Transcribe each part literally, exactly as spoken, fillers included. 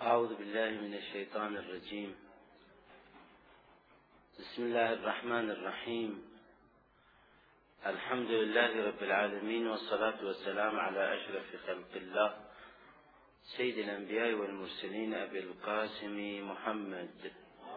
أعوذ بالله من الشيطان الرجيم. بسم الله الرحمن الرحيم. الحمد لله رب العالمين، والصلاة والسلام على أشرف خلق الله سيد الأنبياء والمرسلين أبي القاسم محمد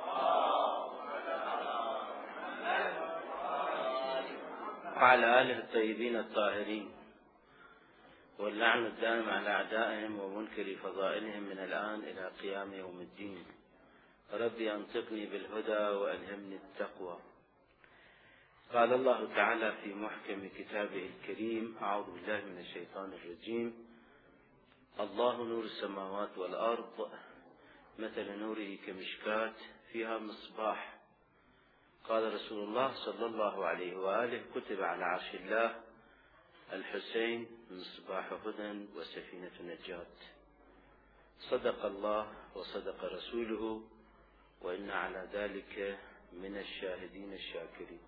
وعلى آله الطيبين الطاهرين، واللعن الدائم على أعدائهم ومنكر فضائلهم من الآن إلى قيام يوم الدين. ربي أنطقني بالهدى وألهمني التقوى. قال الله تعالى في محكم كتابه الكريم: أعوذ بالله من الشيطان الرجيم. الله نور السماوات والأرض، مثل نوره كمشكاة فيها مصباح. قال رسول الله صلى الله عليه وآله: كتب على عرش الله الحسين مصباح هدى وسفينة نجاة. صدق الله وصدق رسوله، وإنا على ذلك من الشاهدين الشاكرين.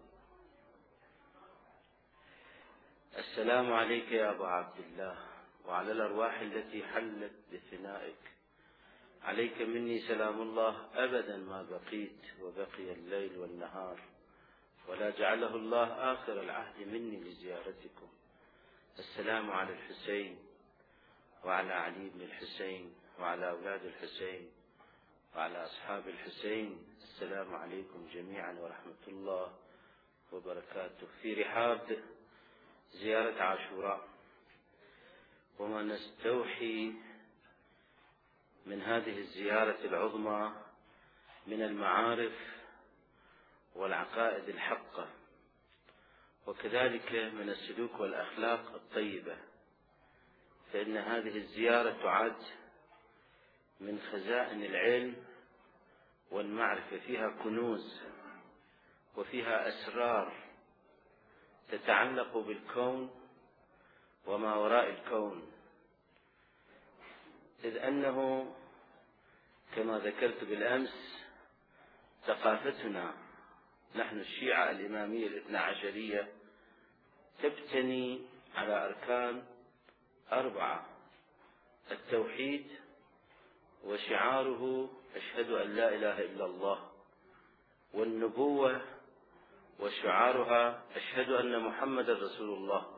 السلام عليك يا أبا عبد الله، وعلى الأرواح التي حلت بثنائك. عليك مني سلام الله أبدا ما بقيت، وبقي الليل والنهار، ولا جعله الله آخر العهد مني لزيارتكم. السلام على الحسين وعلى علي بن الحسين وعلى أولاد الحسين وعلى أصحاب الحسين. السلام عليكم جميعا ورحمة الله وبركاته. في رحاب زيارة عاشوراء، وما نستوحي من هذه الزيارة العظمى من المعارف والعقائد الحقة، وكذلك من السلوك والأخلاق الطيبة، فإن هذه الزيارة تعد من خزائن العلم والمعرفة. فيها كنوز وفيها أسرار تتعلق بالكون وما وراء الكون، إذ أنه كما ذكرت بالأمس ثقافتنا نحن الشيعة الإمامية الاثنى عشرية تبتني على أركان أربعة: التوحيد، وشعاره أشهد أن لا إله إلا الله، والنبوة، وشعارها أشهد أن محمد رسول الله،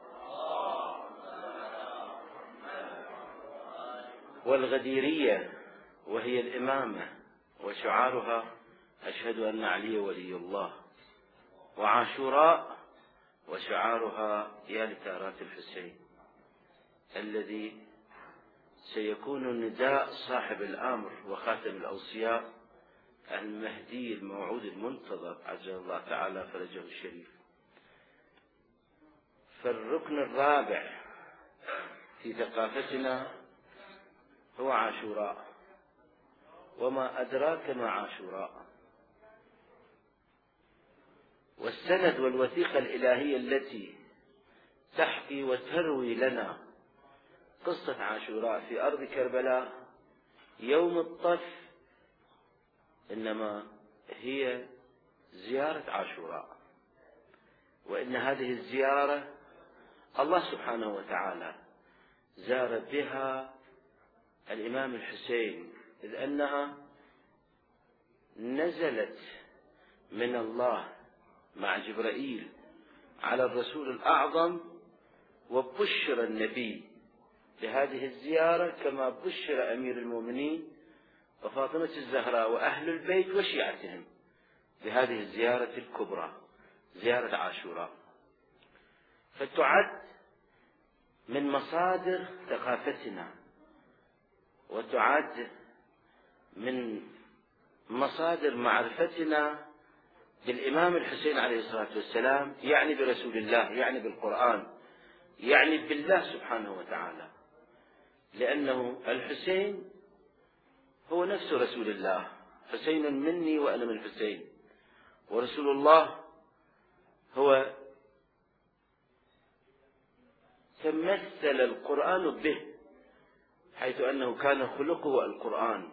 والغديرية وهي الإمامة، وشعارها أشهد أن علي ولي الله، وعاشوراء وشعارها يا لثارات الحسين، الذي سيكون نداء صاحب الأمر وخاتم الأوصياء المهدي الموعود المنتظر عجل الله تعالى فرجه الشريف. فالركن الرابع في ثقافتنا هو عاشوراء. وما أدراك ما عاشوراء؟ والسند والوثيقة الإلهية التي تحكي وتروي لنا قصة عاشوراء في أرض كربلاء يوم الطف إنما هي زيارة عاشوراء. وإن هذه الزيارة الله سبحانه وتعالى زار بها الإمام الحسين، إذ أنها نزلت من الله مع جبرائيل على الرسول الأعظم، وبشر النبي بهذه الزيارة كما بشر أمير المؤمنين وفاطمة الزهراء وأهل البيت وشيعتهم بهذه الزيارة الكبرى، زيارة عاشوراء. فتعد من مصادر ثقافتنا، وتعد من مصادر معرفتنا بالإمام الحسين عليه الصلاة والسلام، يعني برسول الله، يعني بالقرآن، يعني بالله سبحانه وتعالى، لأنه الحسين هو نفس رسول الله. حسين مني وأنا من حسين، ورسول الله هو تمثل القرآن به، حيث أنه كان خلقه القرآن،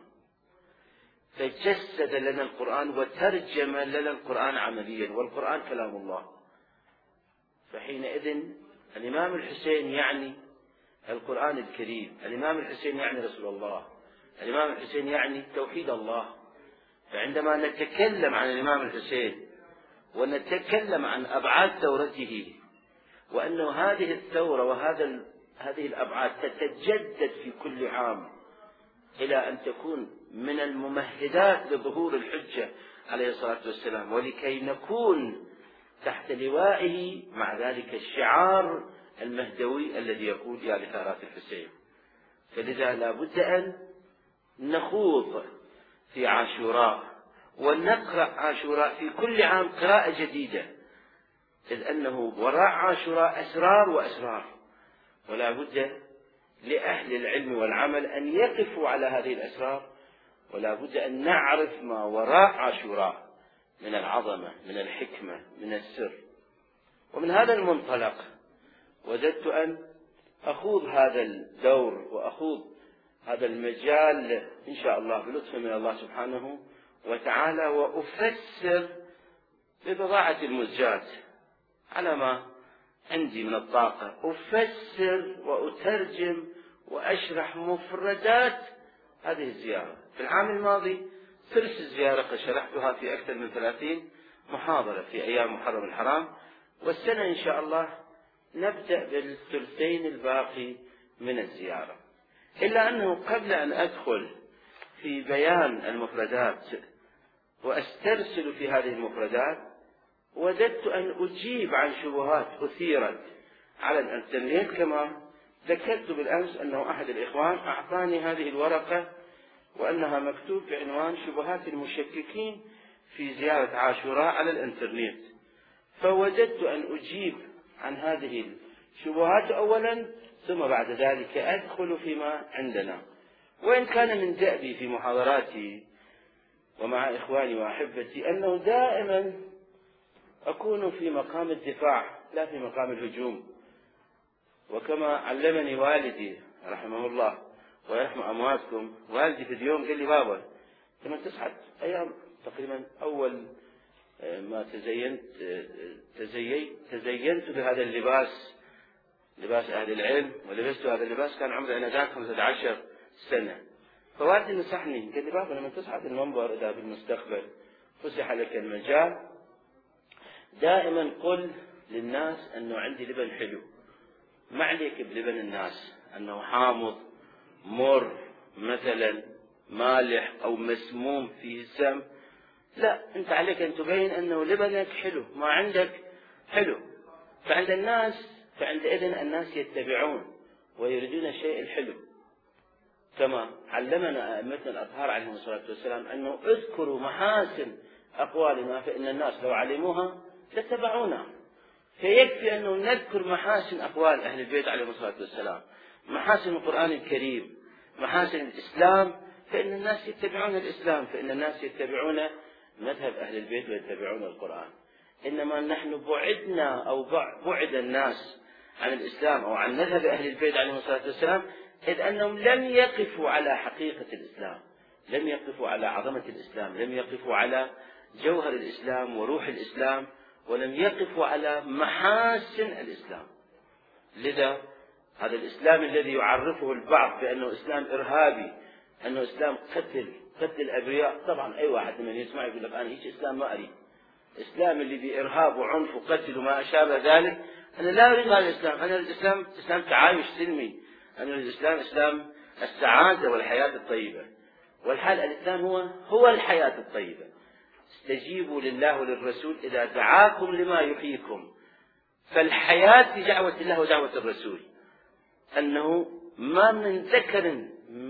فجسد لنا القرآن وترجم لنا القرآن عمليا، والقرآن كلام الله. فحينئذ الإمام الحسين يعني القرآن الكريم، الإمام الحسين يعني رسول الله، الإمام الحسين يعني توحيد الله. فعندما نتكلم عن الإمام الحسين ونتكلم عن أبعاد ثورته، وأنه هذه الثورة وهذا هذه الأبعاد تتجدد في كل عام إلى أن تكون من الممهدات لظهور الحجة عليه الصلاة والسلام، ولكي نكون تحت لوائه مع ذلك الشعار المهدوي الذي يقول يا لثارات الحسين. فلذا لا بد أن نخوض في عاشوراء ونقرأ عاشوراء في كل عام قراءة جديدة، إذ أنه وراء عاشوراء أسرار وأسرار، ولا بد لأهل العلم والعمل أن يقفوا على هذه الأسرار، ولا بد أن نعرف ما وراء عاشوراء من العظمة، من الحكمة، من السر. ومن هذا المنطلق وجدت أن أخوض هذا الدور وأخوض هذا المجال إن شاء الله بلطف من الله سبحانه وتعالى، وأفسر ببضاعة المزجات على ما عندي من الطاقة، أفسر وأترجم وأشرح مفردات هذه الزيارة. في العام الماضي ثلث الزيارة قد شرحتها في أكثر من ثلاثين محاضرة في أيام محرم الحرام، والسنة إن شاء الله نبدأ بالثلثين الباقي من الزيارة. إلا أنه قبل أن أدخل في بيان المفردات وأسترسل في هذه المفردات، وجدت أن أجيب عن شبهات أثيرت على الإنترنت، كما ذكرت بالأمس أنه أحد الإخوان أعطاني هذه الورقة وأنها مكتوب بعنوان شبهات المشككين في زيارة عاشوراء على الإنترنت. فوجدت أن أجيب عن هذه الشبهات أولا، ثم بعد ذلك أدخل فيما عندنا. وإن كان من دأبي في محاضراتي ومع إخواني وأحبتي أنه دائما أكون في مقام الدفاع لا في مقام الهجوم، وكما علمني والدي رحمه الله ويرحم أمواتكم، والدي في اليوم قال لي بابا لما تصعد أيام تقريبا أول ما تزينت تزينت تزينت بهذا اللباس، لباس أهل العلم، ولبست هذا اللباس كان عمري أنا ذاك خمسة عشر سنة. فوالدي نصحني قال لي بابا لما تصعد المنبر إذا بالمستقبل فسح لك المجال دائما قل للناس أنه عندي لبن حلو، ما عليك بلبن الناس أنه حامض مر مثلا مالح أو مسموم فيه سم، لا، أنت عليك أن تبين أنه لبنك حلو، ما عندك حلو. فعند الناس فعندئذ الناس يتبعون ويريدون الشيء الحلو، كما علمنا أئمتنا الأطهار عليهم الصلاة والسلام أنه اذكروا محاسن أقوالنا فإن الناس لو علموها لاتبعونا. فيكفي أنه نذكر محاسن أقوال أهل البيت عليهم الصلاة والسلام، محاسن القرآن الكريم، محاسن الإسلام، فإن الناس يتبعون الإسلام، فإن الناس يتبعون مذهب أهل البيت ويتبعون القرآن. إنما نحن بعدنا أو بعد الناس عن الإسلام أو عن مذهب أهل البيت عليهم الصلاة والسلام، إذ أنهم لم يقفوا على حقيقة الإسلام، لم يقفوا على عظمة الإسلام، لم يقفوا على جوهر الإسلام وروح الإسلام، ولم يقفوا على محاسن الإسلام. لذا هذا الإسلام الذي يعرفه البعض بأنه إسلام إرهابي، أنه إسلام قتل قتل الأبرياء، طبعا أي واحد من يسمع يقول لك أنا هيك إسلام ما أريد، إسلام اللي بإرهاب وعنف وقتل وما أشابه ذلك، أنا لا أريد هذا الإسلام. أنا الإسلام إسلام تعايش سلمي، أنا الإسلام إسلام السعادة والحياة الطيبة، والحال الإسلام هو هو الحياة الطيبة. استجيبوا لله وللرسول إذا دعاكم لما يحييكم. فالحياة في دعوة الله ودعوة الرسول، أنه ما من ذكر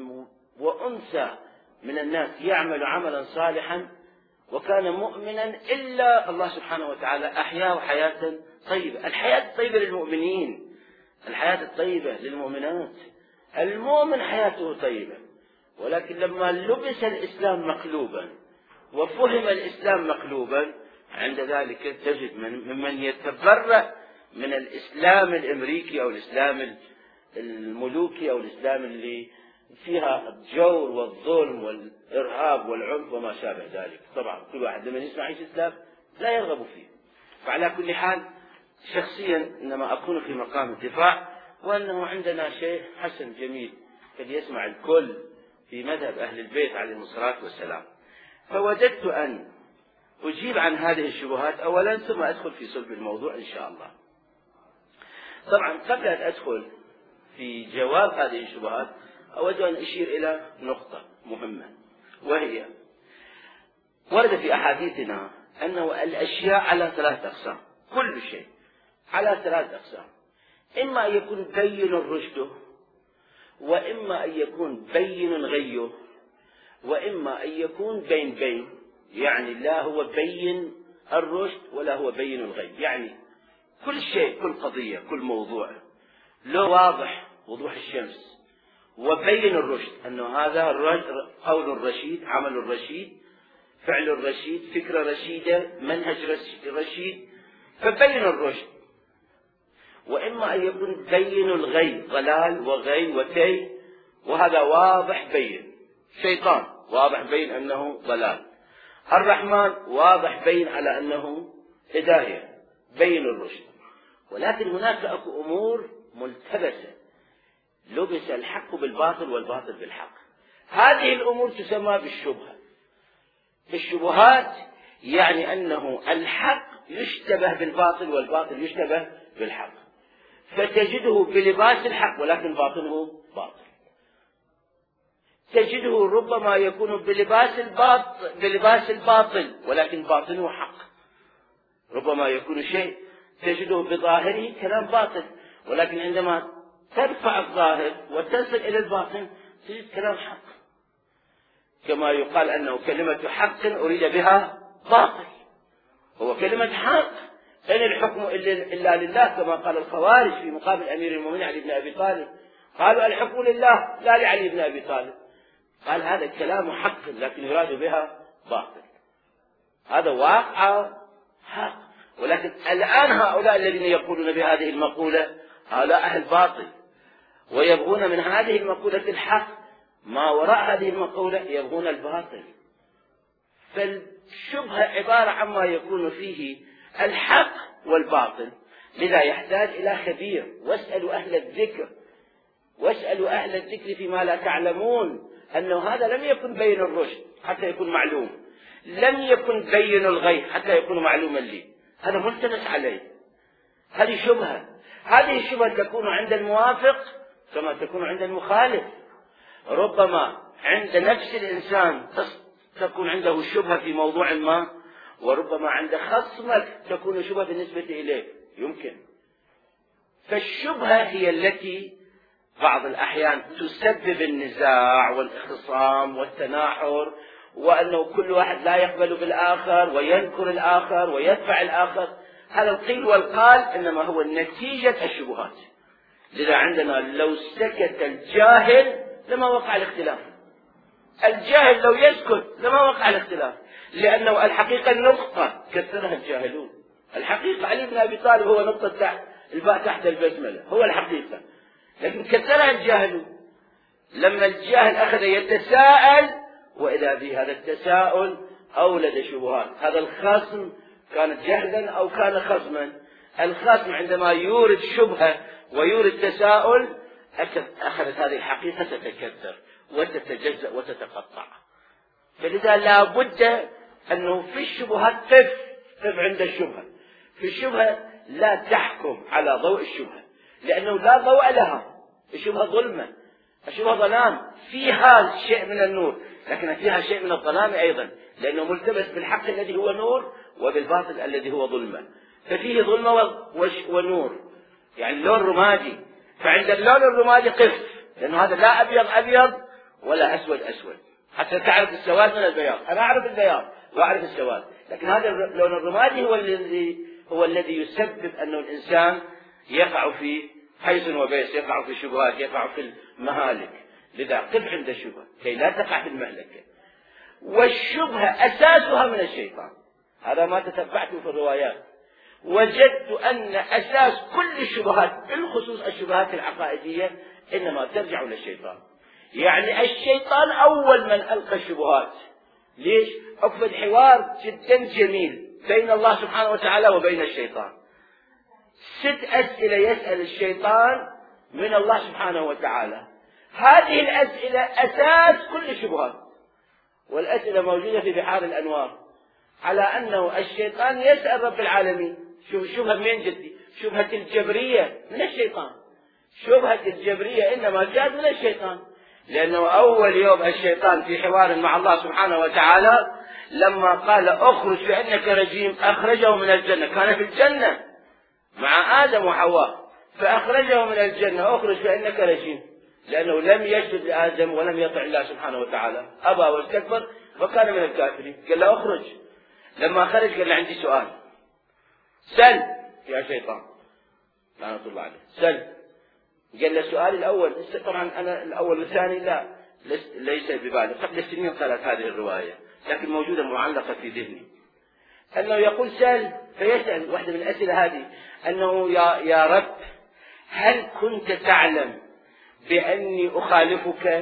وأنثى من الناس يعمل عملا صالحا وكان مؤمنا إلا الله سبحانه وتعالى أحياه حياة طيبة. الحياة الطيبة للمؤمنين، الحياة الطيبة للمؤمنات. المؤمن حياته طيبة، ولكن لما لبس الإسلام مقلوبا وفهم الإسلام مقلوبا، عند ذلك تجد من ممن يتبرأ من الإسلام الأمريكي أو الإسلام الملوكي أو الإسلام اللي فيها الجور والظلم والإرهاب والعنف وما شابه ذلك. طبعا كل واحد لما يسمع ايش إسلام لا يرغب فيه. فعلى كل حال شخصيا إنما أكون في مقام الدفاع، وأنه عندنا شيء حسن جميل قد يسمع الكل في مذهب أهل البيت عليهم الصلاة والسلام. فوجدت أن أجيب عن هذه الشبهات أولا ثم أدخل في صلب الموضوع إن شاء الله. طبعا قبل أن أدخل في جواب هذه الشبهات أود أن أشير إلى نقطة مهمة، وهي ورد في أحاديثنا أنه الأشياء على ثلاث أقسام، كل شيء على ثلاث أقسام، إما أن يكون بين رشده، وإما أن يكون بين غيه، وإما أن يكون بين بين، يعني لا هو بين الرشد ولا هو بين الغي، يعني كل شيء كل قضية كل موضوع له واضح وضوح الشمس، وبين الرشد أنه هذا قول الرشيد، عمل الرشيد، فعل الرشيد، فكرة رشيدة، منهج رشيد، فبين الرشد. وإما أن يكون بين الغي، ضلال وغي وكي، وهذا واضح بين. شيطان واضح بين أنه ضلال، الرحمن واضح بين على أنه هداية، بين الرشد. ولكن هناك أكو أمور ملتبسة، لبس الحق بالباطل والباطل بالحق. هذه الأمور تسمى بالشبهة. الشبهات يعني أنه الحق يشتبه بالباطل والباطل يشتبه بالحق، فتجده بلباس الحق ولكن باطنه باطل. تجده ربما يكون بلباس الباطل بلباس الباطل ولكن باطنه حق. ربما يكون شيء تجده بظاهره كلام باطل، ولكن عندما ترفع الظاهر وتصل إلى الباطن تجد كلام حق. كما يقال أنه كلمة حق أريد بها باطل، هو كلمة حق، إن الحكم إلا لله، كما قال الخوارج في مقابل أمير المؤمنين علي بن أبي طالب، قالوا الحكم لله لا لعلي بن أبي طالب. قال هذا الكلام حق لكن يراد بها باطل، هذا واقع حق. ولكن الآن هؤلاء الذين يقولون بهذه المقولة هؤلاء أهل باطل، ويبغون من هذه المقولة الحق، ما وراء هذه المقولة يبغون الباطل. فالشبهة عبارة عما يكون فيه الحق والباطل، لذا يحتاج إلى خبير. واسألوا أهل الذكر، واسألوا أهل الذكر فيما لا تعلمون، أنه هذا لم يكن بين الرشد حتى يكون معلوم، لم يكن بين الغي حتى يكون معلوما لي، هذا ملتبس عليه، هذه شبهة. هذه الشبهة تكون عند الموافق كما تكون عند المخالف. ربما عند نفس الإنسان تكون عنده شبهة في موضوع ما، وربما عند خصمك تكون شبهة بالنسبة إليه، يمكن. فالشبهة هي التي بعض الأحيان تسبب النزاع والخصام والتناحر، وأنه كل واحد لا يقبل بالآخر وينكر الآخر ويدفع الآخر. هذا القيل والقال إنما هو نتيجة الشبهات. لذا عندنا لو سكت الجاهل لما وقع الاختلاف، الجاهل لو يسكت لما وقع الاختلاف، لأنه الحقيقة النقطة كسرها الجاهلون. الحقيقة علي بن أبي طالب هو نقطة تحت الباء تحت البسملة، هو الحقيقة، لكن كسرها الجاهلون. لما الجاهل أخذ يتساءل، وإذا به هذا التساؤل أولد شبهات. هذا الخصم كان جهلا أو كان خصما. الخصم عندما يورد شبهة ويورد تساؤل أخذت هذه الحقيقة تتكثر وتتجزأ وتتقطع. فلذا لا بد أنه في الشبهات قف قف عند الشبهة. في الشبهة لا تحكم على ضوء الشبهة، لأنه لا ضوء لها. الشبهة ظلمة، الشبهة ظلام، فيها شيء من النور لكن فيها شيء من الظلام أيضا، لأنه ملتبس بالحق الذي هو نور وبالباطل الذي هو ظلمة. ففيه ظلمة ونور، يعني اللون رمادي. فعند اللون الرمادي قف، لأنه هذا لا أبيض أبيض ولا أسود أسود، حتى تعرف السواد من البياض. أنا أعرف البياض وأعرف السواد، لكن هذا اللون الرمادي هو الذي هو الذي يسبب أنه الإنسان يقع في حيث وبيس، يقع في الشبهات، يقع في المهالك. لذا قف عند الشبهة كي لا تقع في المهلكة. والشبهة أساسها من الشيطان، هذا ما تتبعته في الروايات. وجدت أن أساس كل الشبهات بالخصوص الشبهات العقائدية إنما ترجع للشيطان. يعني الشيطان أول من ألقى الشبهات. ليش؟ أقصد حوار جدا جميل بين الله سبحانه وتعالى وبين الشيطان. ست أسئلة يسأل الشيطان من الله سبحانه وتعالى، هذه الأسئلة أساس كل الشبهات، والأسئلة موجودة في بحار الأنوار على أنه الشيطان يسأل رب العالمين. شوف شبهة من جدي، شبهة الجبرية من الشيطان. شبهة الجبرية إنما جاءت من الشيطان، لأنه أول يوم الشيطان في حوار مع الله سبحانه وتعالى لما قال اخرج فإنك رجيم أخرجه من الجنة، كان في الجنة مع آدم وحواء، فأخرجه من الجنة اخرج فإنك رجيم، لأنه لم يسجد لآدم ولم يطع الله سبحانه وتعالى، أبى واستكبر وكان من الكافرين. قال له اخرج. لما خرج قال له عندي سؤال، سل يا شيطان لعنة الله عليه، سل. قال له السؤال الأول، طبعا أنا الأول والثاني لا ليس ببالي، قبل سنين قالت هذه الرواية لكن موجودة معلقة في ذهني، أنه يقول سل فيسأل واحدة من الأسئلة هذه أنه يا, يا رب هل كنت تعلم بأني أخالفك؟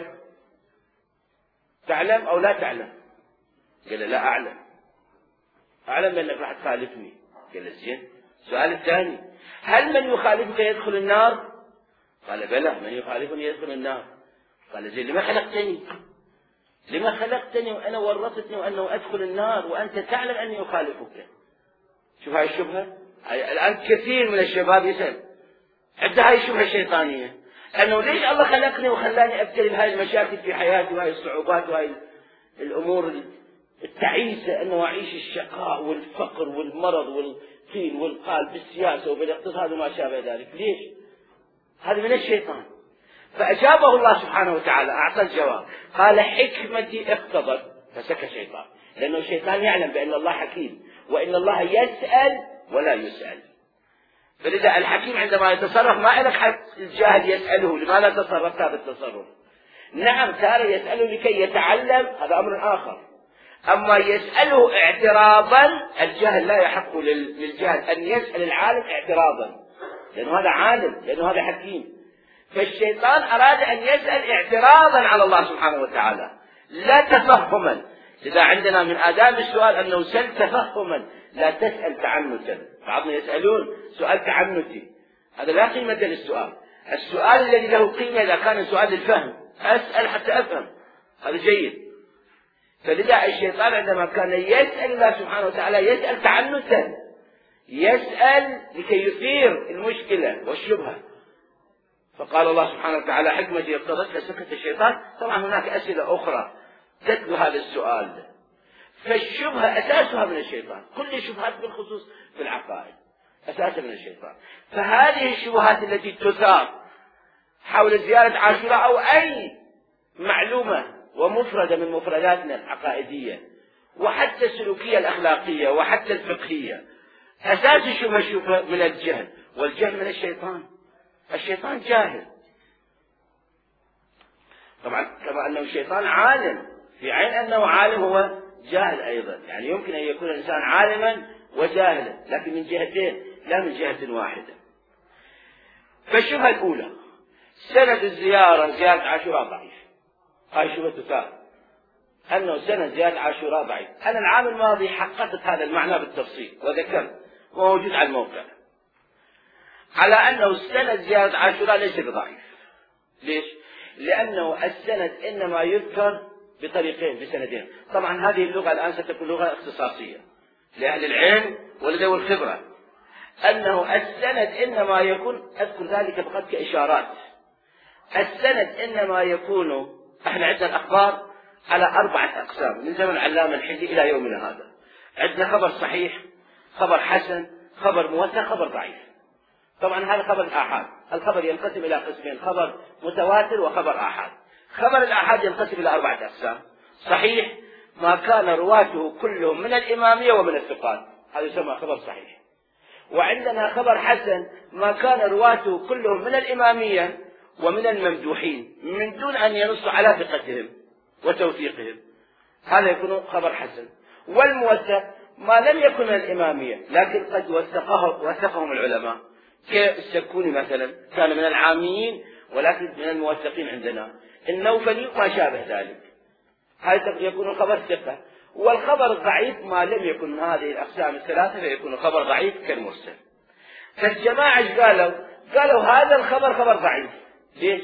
تعلم أو لا تعلم؟ قال لا أعلم، أعلم بأنك راح تخالفني. قال زين. السؤال الثاني، هل من يخالفك يدخل النار؟ قال بلى، من يخالفني يدخل النار. قال زين، لما خلقتني؟ لما خلقتني وأنا ورطتني وأنه أدخل النار وأنت تعلم أني أخالفك؟ شوف هاي الشبهة. الآن كثير من الشباب يسأل عند هاي الشبهة الشيطانية، أنه ليش الله خلقني وخلاني أبتلي بهاي المشاكل في حياتي وهاي الصعوبات وهاي الأمور التعيسة، أنه أعيش الشقاء والفقر والمرض والقيل والقال بالسياسة وبالاقتصاد وما شابه ذلك، ليش؟ هذا من الشيطان. فأجابه الله سبحانه وتعالى، أعطى الجواب، قال حكمتي اقتضت، فسكت الشيطان، لأنه الشيطان يعلم بأن الله حكيم وإن الله يسأل ولا يسأل. فلذا الحكيم عندما يتصرف ما لك حق الجاهل يسأله لماذا تصرفت هذا التصرف. نعم تارة يسأله لكي يتعلم، هذا أمر آخر، أما يسأله اعتراضا، الجاهل لا يحق للجاهل أن يسأل العالم اعتراضا، لأنه هذا عالم، لأنه هذا حكيم. فالشيطان أراد أن يسأل اعتراضا على الله سبحانه وتعالى لا تفهما. إذا عندنا من آداب السؤال أنه سل تفهما لا تسأل تعنتا. بعضنا يسألون سؤال تعنتي، هذا لا قيمة للسؤال. السؤال الذي له قيمة إذا كان سؤال الفهم، أسأل حتى أفهم، هذا جيد. فلذا الشيطان عندما كان يسأل الله سبحانه وتعالى يسأل تعنتا، يسأل لكي يثير المشكلة والشبهة. فقال الله سبحانه وتعالى حكمتي اقتضت، فسكت الشيطان. طبعا هناك أسئلة أخرى تتلو هذا السؤال. فالشبهة أساسها من الشيطان، كل الشبهات بالخصوص في العقائد أساسها من الشيطان. فهذه الشبهات التي تثار حول زيارة عاشوراء أو أي معلومة ومفردة من مفرداتنا العقائدية وحتى السلوكية الأخلاقية وحتى الفقهية، أساس الشبهة الشبهة من الجهل، والجهل من الشيطان. الشيطان جاهل طبعا، كما أنه الشيطان عالم، في عين أنه عالم هو جاهل أيضا. يعني يمكن أن يكون الإنسان عالما وجاهلا، لكن من جهتين لا من جهة واحدة. فالشبهة الأولى سند الزيارة، زيارة عاشوراء ضعيف. هاي شبهة تثار أنه سند زيارة عاشوراء ضعيف. أنا العام الماضي حققت هذا المعنى بالتفصيل وذكرت وموجود على الموقع على أنه السند زيارة عاشوراء ليس بضعيف. ليش؟ لأنه السند إنما يذكر بطريقين بسندين. طبعا هذه اللغة الآن ستكون لغة اختصاصية لأهل العلم ولذوي الخبرة، أنه السند إنما يكون، أذكر ذلك فقط كإشارات، السند إنما يكون، احنا عندنا الأخبار على أربعة أقسام من زمن العلامة الحلي إلى يومنا هذا. عندنا خبر صحيح، خبر حسن، خبر موثق، خبر ضعيف. طبعا هذا خبر الآحاد. الخبر ينقسم إلى قسمين، خبر متواتر وخبر آحاد. خبر الآحاد ينقسم إلى أربعة أقسام: صحيح ما كان رواته كلهم من الإمامية ومن الثقات، هذا يسمى خبر صحيح. وعندنا خبر حسن ما كان رواته كلهم من الإمامية ومن الممدوحين من دون أن ينص على ثقتهم وتوثيقهم، هذا يكون خبر حسن. والموثق ما لم يكن من الإمامية لكن قد وثقه وثقهم العلماء، كالسكوني مثلا كان من العاميين ولكن من الموثقين عندنا، النوفلي ما شابه ذلك، هذا يكون خبر ثقة. والخبر الضعيف ما لم يكن من هذه الأقسام الثلاثة فيكون خبر ضعيف كالمرسل. فالجماعة قالوا قالوا هذا الخبر خبر ضعيف. ليش؟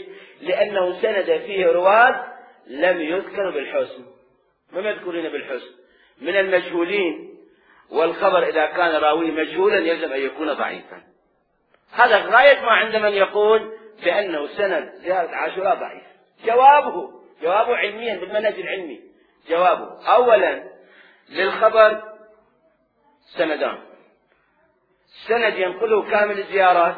لأنه سند فيه رواة لم يذكر بالحسن. ما مذكورين بالحسن من المجهولين، والخبر إذا كان راويه مجهولا يجب أن يكون ضعيفا. هذا غاية ما عند من يقول بأنه سند زيارة عاشوراء ضعيف. جوابه جوابه علميا بالمنهج العلمي، جوابه أولا للخبر سندان: سند ينقله كامل الزيارات،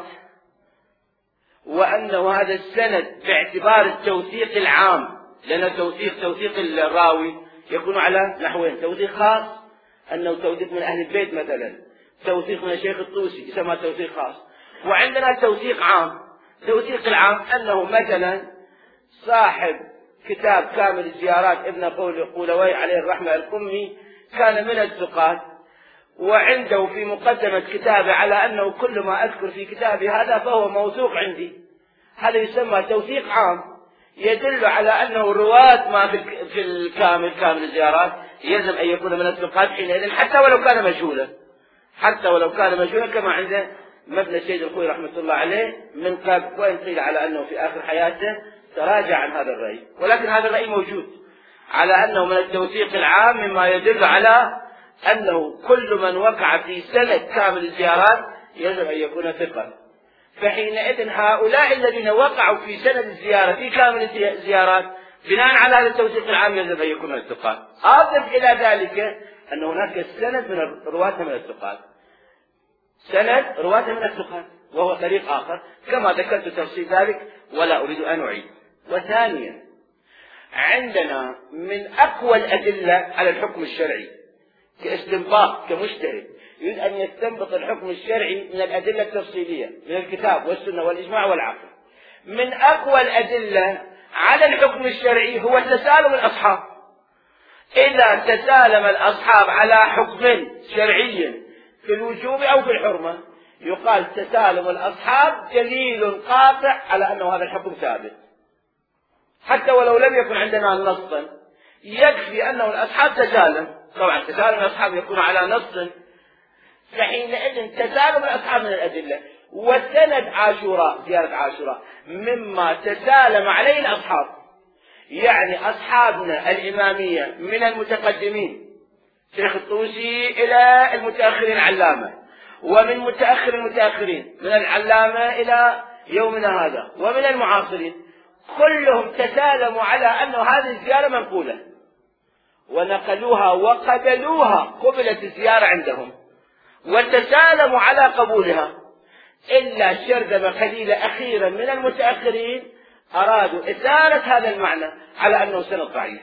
وأنه هذا السند باعتبار التوثيق العام، لأن توثيق توثيق الراوي يكون على نحوين: توثيق خاص أنه توثيق من أهل البيت مثلا، توثيق من الشيخ الطوسي يسمى توثيق خاص، وعندنا توثيق عام. توثيق العام أنه مثلا صاحب كتاب كامل الزيارات ابن قولوي عليه الرحمة القمي كان من الثقات، وعنده في مقدمة كتابه على أنه كل ما أذكر في كتابي هذا فهو موثوق عندي. هذا يسمى توثيق عام، يدل على أنه رواة ما في الكامل كامل الزيارات يلزم أن يكون من الثقات حينئذ، حتى ولو كان مجهولا، حتى ولو كان مجهولا، كما عند مبنى السيد الخوي رحمة الله عليه من قبل، وإن قيل على أنه في آخر حياته تراجع عن هذا الرأي، ولكن هذا الرأي موجود على أنه من التوثيق العام، مما يدل على أنه كل من وقع في سند كامل الزيارات يجب أن يكون ثقة. فحينئذ هؤلاء الذين وقعوا في سند الزيارة في كامل الزيارات بناء على هذا التوثيق العام يجب أن يكون من الثقات. أضف إلى ذلك أن هناك سند من رواة من الثقات، سند رواة من الثقات، وهو طريق آخر كما ذكرت تفصيل ذلك ولا أريد أن أعيد. وثانيا عندنا من أقوى الأدلة على الحكم الشرعي كاستنباط كمجتهد يريد أن يستنبط الحكم الشرعي من الأدلة التفصيلية من الكتاب والسنة والإجماع والعقل. من أقوى الأدلة على الحكم الشرعي هو تسالم الأصحاب. إذا تسالم الأصحاب على حكم شرعي في الوجوب أو في الحرمة يقال تسالم الأصحاب دليل قاطع على أنه هذا الحكم ثابت، حتى ولو لم يكن عندنا نصا يكفي أنه الأصحاب تسالم. طبعا تسالم الأصحاب يكون على نص، فحينئذ تسالم الأصحاب من الأدلة. وسند عاشوراء زيارة عاشوراء مما تسالم عليه الأصحاب، يعني أصحابنا الإمامية من المتقدمين شيخ الطوسي إلى المتأخرين علامة، ومن متأخر المتأخرين من العلامة إلى يومنا هذا، ومن المعاصرين كلهم تسالموا على أن هذه الزيارة منقولة ونقلوها وقبلوها، قبلت الزيارة عندهم وتسالموا على قبولها، إلا شرذمة قليلة أخيرا من المتأخرين أرادوا إثارة هذا المعنى على أنه سند ضعيف.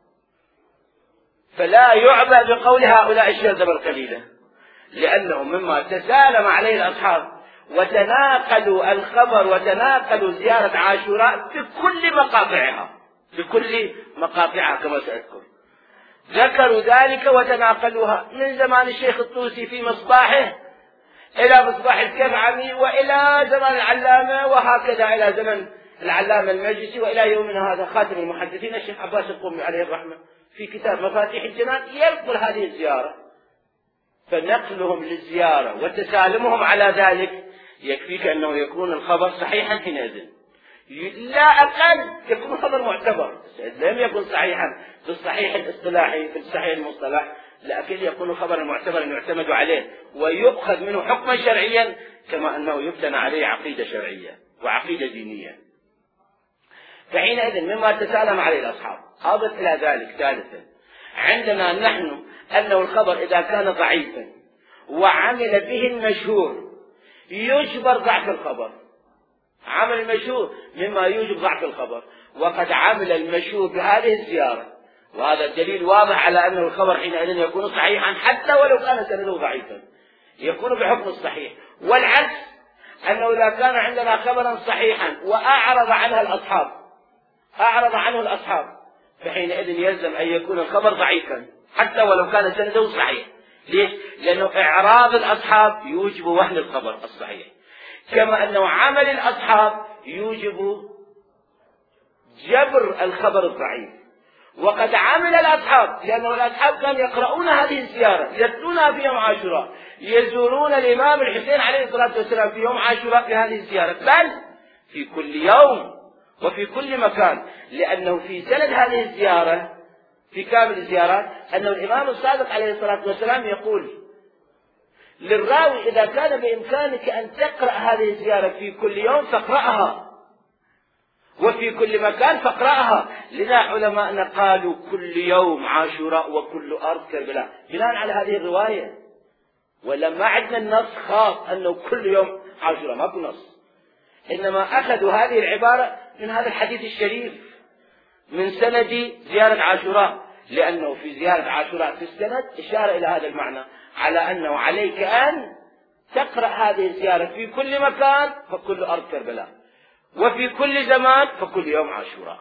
فلا يعبأ بقول هؤلاء الشرذمة القليلة، لأنه مما تسالم عليه الأصحاب وتناقلوا الخبر وتناقلوا زيارة عاشوراء بكل مقاطعها، بكل مقاطعها كما سأذكر، ذكروا ذلك وتناقلوها من زمان الشيخ الطوسي في مصباحه إلى مصباح الكفعمي، وإلى زمان العلامة، وهكذا إلى زمن العلامة المجلسي، وإلى يومنا هذا خاتم المحدثين الشيخ عباس القومي عليه الرحمة في كتاب مفاتيح الجنان ينقل هذه الزيارة. فنقلهم للزيارة وتسالمهم على ذلك يكفيك أنه يكون الخبر صحيحا حينئذ، لا أقل يكون خبر معتبر. لم يكن صحيحا في الصحيح الاصطلاحي في الصحيح المصطلح، لكن يكون الخبر المعتبر يعتمد عليه ويؤخذ منه حكما شرعيا، كما أنه يبتنى عليه عقيدة شرعية وعقيدة دينية. فحينئذ مما تسالم عليه الأصحاب. أضف إلى ذلك ثالثا عندنا نحن أنه الخبر إذا كان ضعيفا وعمل به المشهور يجبر ضعف الخبر. عمل المشهور مما يوجب ضعف الخبر، وقد عمل المشهور بهذه الزيارة، وهذا الدليل واضح على أنه الخبر حينئذ يكون صحيحا حتى ولو كان سنده ضعيفا، يكون بحكم الصحيح. والعكس أنه إذا كان عندنا خبرا صحيحا وأعرض عنها الأصحاب أعرض عنه الأصحاب فحينئذ يلزم أن يكون الخبر ضعيفا حتى ولو كان سنده صحيح. ليش؟ لأنه إعراض الأصحاب يوجب وهن الخبر الصحيح، كما أنه عمل الأصحاب يوجب جبر الخبر الضعيف. وقد عمل الأصحاب، لأنه الأصحاب كانوا يقرؤون هذه الزيارة، يتلونها في يوم عاشوراء، يزورون الإمام الحسين عليه الصلاة والسلام في يوم عاشوراء في هذه الزيارة، بل في كل يوم وفي كل مكان، لأنه في سند هذه الزيارة في كامل الزيارات أنه الإمام الصادق عليه الصلاة والسلام يقول للراوي إذا كان بإمكانك أن تقرأ هذه الزيارة في كل يوم فاقرأها، وفي كل مكان فاقرأها. لذا علماءنا قالوا كل يوم عاشوراء وكل أرض كربلاء بناء على هذه الرواية، ولا ما عندنا النص خاص أنه كل يوم عاشوراء، ماكو نص، إنما أخذوا هذه العبارة من هذا الحديث الشريف من سند زيارة عاشوراء، لأنه في زيارة عاشوراء في السند إشارة إلى هذا المعنى، على أنه عليك أن تقرأ هذه الزيارة في كل مكان فكل أرض كربلاء، وفي كل زمان فكل يوم عاشوراء.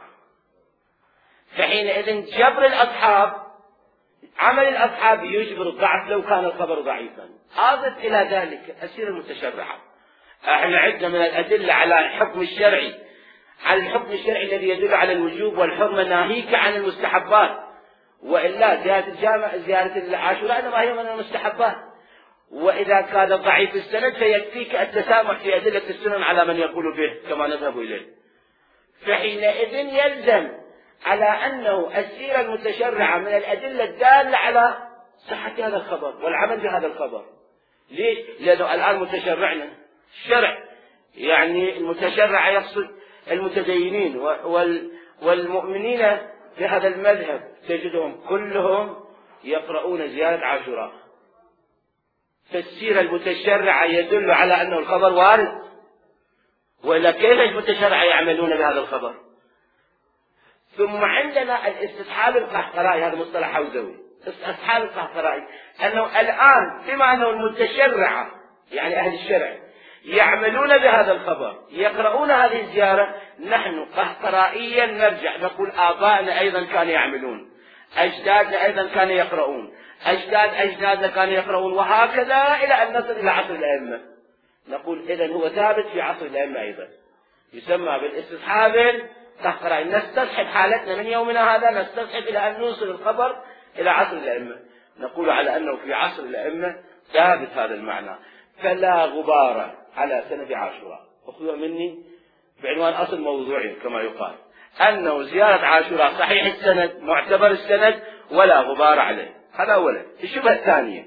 فحينئذ جبر الأصحاب عمل الأصحاب يجبر الضعف لو كان الخبر ضعيفا. أضف إلى ذلك السيرة المتشرعة. احنا عندنا من الأدلة على الحكم الشرعي، على الحكم الشرعي الذي يدل على الوجوب والحرمة ناهيك عن المستحبات، وإلا زيارة الجامع زيارة العاشوراء إنما هي من المستحبات. وإذا كان ضعيف السند فيكفيك التسامح في أدلة السنن على من يقول به كما نذهب إليه. فحينئذ يلزم على أنه السيرة المتشرعة من الأدلة الدالة على صحة هذا الخبر والعمل بهذا الخبر. ليش؟ لأنه الآن متشرعنا الشرع، يعني المتشرع يقصد المتدينين والمؤمنين بهذا المذهب، تجدهم كلهم يقرؤون زيارة عاشوراء. فالسيرة المتشرعة يدل على أنه الخبر وارد، وإلا كيف المتشرع يعملون بهذا الخبر؟ ثم عندنا الاستصحاب القهقرائي، هذا مصطلح حوزوي، استصحاب القهقرائي، أنه الآن بما أنه المتشرعة يعني أهل الشرع يعملون بهذا الخبر يقرؤون هذه الزيارة، نحن قهقرائيا نرجع نقول آبائنا أيضا كانوا يعملون، أجدادنا أيضا كانوا يقرؤون، أجداد أجدادنا كانوا يقرؤون، وهكذا إلى أن نصل إلى عصر الأئمة. نقول إذن هو ثابت في عصر الأئمة أيضا، يسمى بالاستصحاب القهقرائي. نستصحب حالتنا من يومنا هذا، نستصحب إلى أن نوصل الخبر إلى عصر الأئمة، نقول على أنه في عصر الأئمة ثابت هذا المعنى. فلا غبار على سند عاشوراء، أخذوا مني بعنوان أصل موضوعي كما يقال، أنه زيارة عاشوراء صحيح السند معتبر السند ولا غبار عليه. هذا أولا. الشبهة الثانية،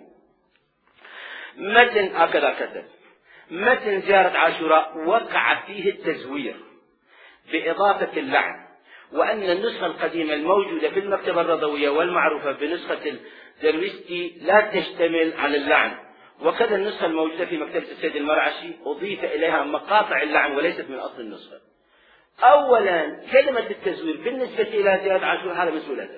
متن هكذا كتب متن زيارة عاشوراء وقع فيه التزوير بإضافة اللعن، وأن النسخة القديمة الموجودة في المكتبة الرضوية والمعروفة بنسخة الدرويستي لا تشتمل على اللعن، وكذا النسخة الموجودة في مكتبة السيد المرعشي أضيف إليها مقاطع اللعن وليست من أصل النسخة. أولا كلمة التزوير بالنسبة إلى زيارة عاشوراء هذا مسؤول أدب،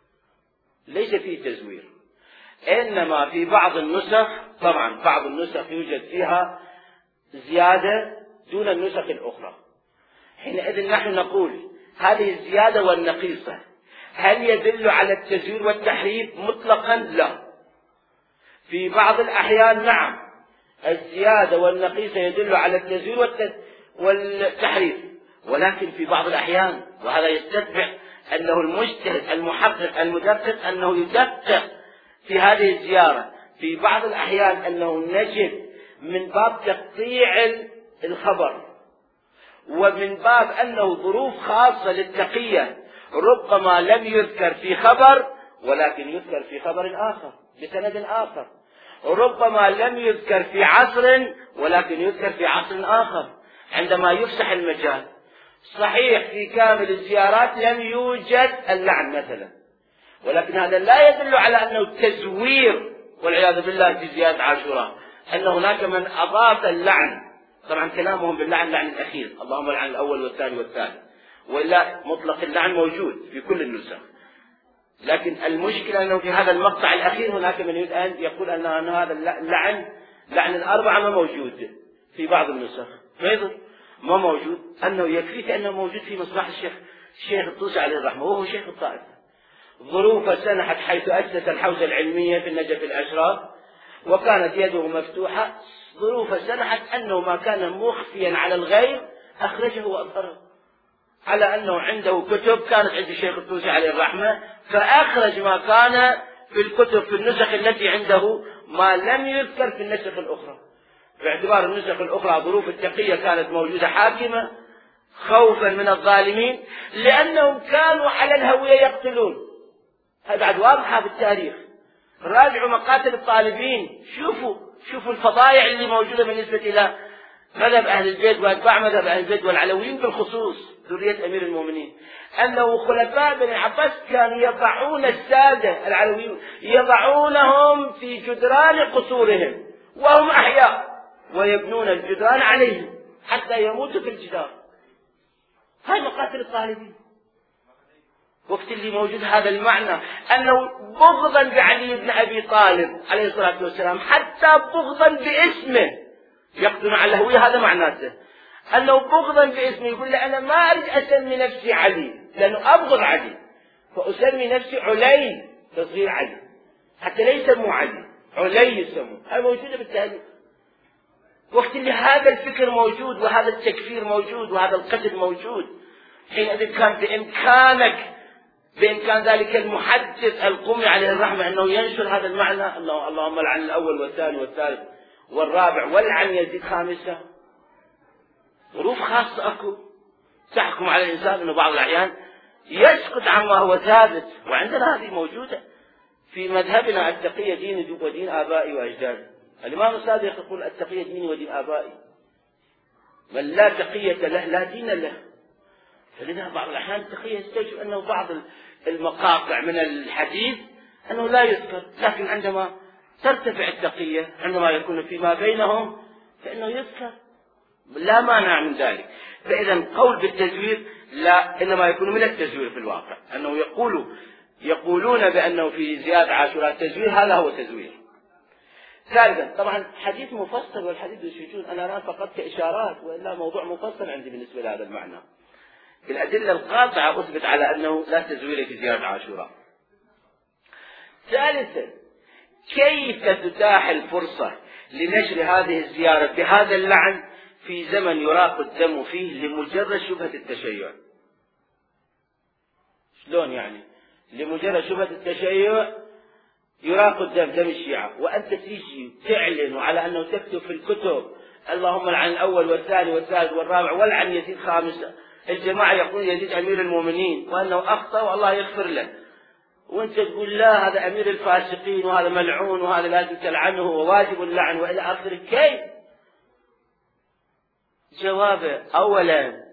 ليس فيه تزوير، إنما في بعض النسخ، طبعا بعض النسخ يوجد فيها زيادة دون النسخ الأخرى. حينئذ نحن نقول هذه الزيادة والنقيصة هل يدل على التزوير والتحريف مطلقا؟ لا. في بعض الأحيان نعم الزيادة والنقيصة يدل على التزوير والتحريف، ولكن في بعض الأحيان، وهذا يستتبع أنه المجتهد المحقق المدقق أنه يدقق في هذه الزيارة، في بعض الأحيان أنه نجد من باب تقطيع الخبر ومن باب أنه ظروف خاصة للتقية ربما لم يذكر في خبر ولكن يذكر في خبر آخر بسند آخر، ربما لم يذكر في عصر ولكن يذكر في عصر آخر عندما يفسح المجال. صحيح في كامل الزيارات لم يوجد اللعن مثلا، ولكن هذا لا يدل على أنه تزوير والعياذ بالله في زيارة عاشوراء، أن هناك من أضاف اللعن. طبعا كلامهم باللعن لعن الأخير، اللهم لعن الأول والثاني والثالث، وإلا مطلق اللعن موجود في كل النسخ، لكن المشكلة أنه في هذا المقطع الأخير هناك من يريد أن يقول أن هذا اللعن لعن الأربعة ما موجود في بعض النسخ، فيضر ما موجود، أنه يكفيك أنه موجود في مصباح الشيخ الشيخ الطوسي عليه الرحمة وهو شيخ الطائفة. ظروف سنحت حيث أسس الحوزة العلمية في النجف الأشراف وكانت يده مفتوحة، ظروف سنحت أنه ما كان مخفيا على الغير أخرجه وأظهره، على أنه عنده كتب كانت عند الشيخ الطوسي عليه الرحمة فأخرج ما كان في الكتب في النسخ التي عنده ما لم يذكر في النسخ الأخرى، باعتبار النسخ الأخرى ظروف التقية كانت موجودة حاكمة، خوفا من الظالمين لأنهم كانوا على الهوية يقتلون. هذا بعد واضحة بالتاريخ. راجعوا مقاتل الطالبين، شوفوا شوفوا الفضائع اللي موجودة بالنسبة إلى مذهب أهل البيت وأتباع مذهب أهل البيت والعلويين بالخصوص ذرية أمير المؤمنين، أنه خلفاء بني عباس كانوا يضعون السادة العلويين يضعونهم في جدران قصورهم وهم أحياء ويبنون الجدران عليهم حتى يموتوا في الجدار. هاي مقاتل الطالبين. وقت اللي موجود هذا المعنى أنه بغضا بعلي بن أبي طالب عليه الصلاة والسلام، حتى بغضا باسمه يقتلون على الهوية، هذا معناته أنه بغضا باسمه يقول له أنا ما أريد أسمي نفسي علي لأنه أبغض علي، فأسمي نفسي علي تصغير علي حتى لا يسموا علي، علي يسموا. هذا موجودة بالتاريخ. وقت اللي هذا الفكر موجود وهذا التكفير موجود وهذا القتل موجود، حينئذ كان بإمكانك بإمكان ذلك المحدث القمي عليه الرحمة أنه ينشر هذا المعنى، الله اللهم لعن الأول والثاني والثالث والرابع ولعن يزيد خامسة. ظروف خاصة أكو تحكم على الإنسان أنه بعض الأحيان يسقط عما هو ثابت، وعندنا هذه موجودة في مذهبنا. التقية ديني ودين آبائي وأجدادي. الإمام الصادق يقول التقية ديني ودين آبائي، من لا تقية له لا دين له. فلذا بعض الأحيان التقية يستوجب أنه بعض المقاطع من الحديث أنه لا يذكر، لكن عندما ترتفع التقية عندما يكون فيما بينهم فإنه يذكر، لا مانع من ذلك. فإذا قول بالتزوير لا، إنما يكون من التزوير في الواقع، أنه يقول يقولون بأنه في زيادة عاشوراء التزوير، هذا هو تزوير. ثالثا طبعا حديث مفصل، والحديث بالسجون أنا الآن فقط كإشارات، وإلا موضوع مفصل عندي بالنسبة لهذا المعنى. الأدلة القاطعة أثبت على أنه لا تزوير في زيادة عاشوراء. ثالثا كيف تتاح الفرصة لنشر هذه الزيارة بهذا اللعن في زمن يراق الدم فيه لمجرد شبهة التشيع؟ شلون يعني؟ لمجرد شبهة التشيع يراق الدم، دم الشيعة، وأنت تيجي تعلن على أنه تكتب في الكتب اللهم لعن الأول والثاني والثالث والرابع ولعن يزيد خامسة. الجماعة يقول يزيد أمير المؤمنين وأنه أخطأ والله يغفر له، وأنت تقول لا هذا أمير الفاسقين وهذا ملعون وهذا لازم تلعنه وواجب اللعن وإلى آخره. كيف؟ جوابه أولا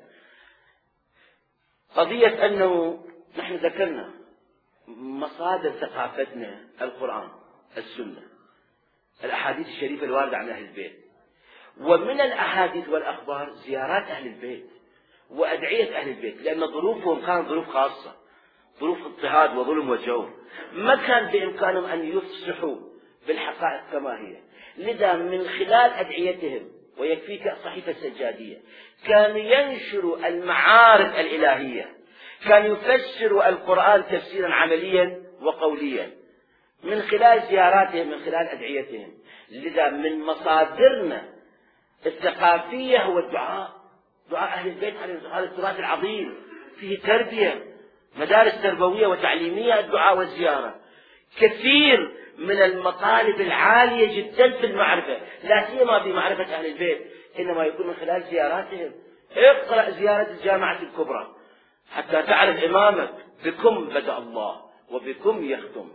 قضية أنه نحن ذكرنا مصادر ثقافتنا القرآن، السنة، الأحاديث الشريفة الواردة عن أهل البيت، ومن الأحاديث والأخبار زيارات أهل البيت وأدعية أهل البيت، لأن ظروفهم كانت ظروف خاصة، ظروف اضطهاد وظلم وجور، ما كان بإمكانهم أن يفصحوا بالحقائق كما هي. لذا من خلال أدعيتهم، ويكفيك صحيفة السجادية، كانوا ينشروا المعارف الإلهية، كانوا يفسروا القرآن تفسيرا عمليا وقوليا من خلال زياراتهم، من خلال أدعيتهم. لذا من مصادرنا الثقافية هو الدعاء، دعاء أهل البيت على هذا التراث العظيم، فيه تربية، مدارس تربوية وتعليمية، الدعاء والزيارة. كثير من المطالب العالية جدا في المعرفة، لا سيما في معرفة أهل البيت، إنما يكون من خلال زياراتهم. اقرأ زيارة الجامعة الكبرى حتى تعرف إمامك بكم بدأ الله وبكم يختم،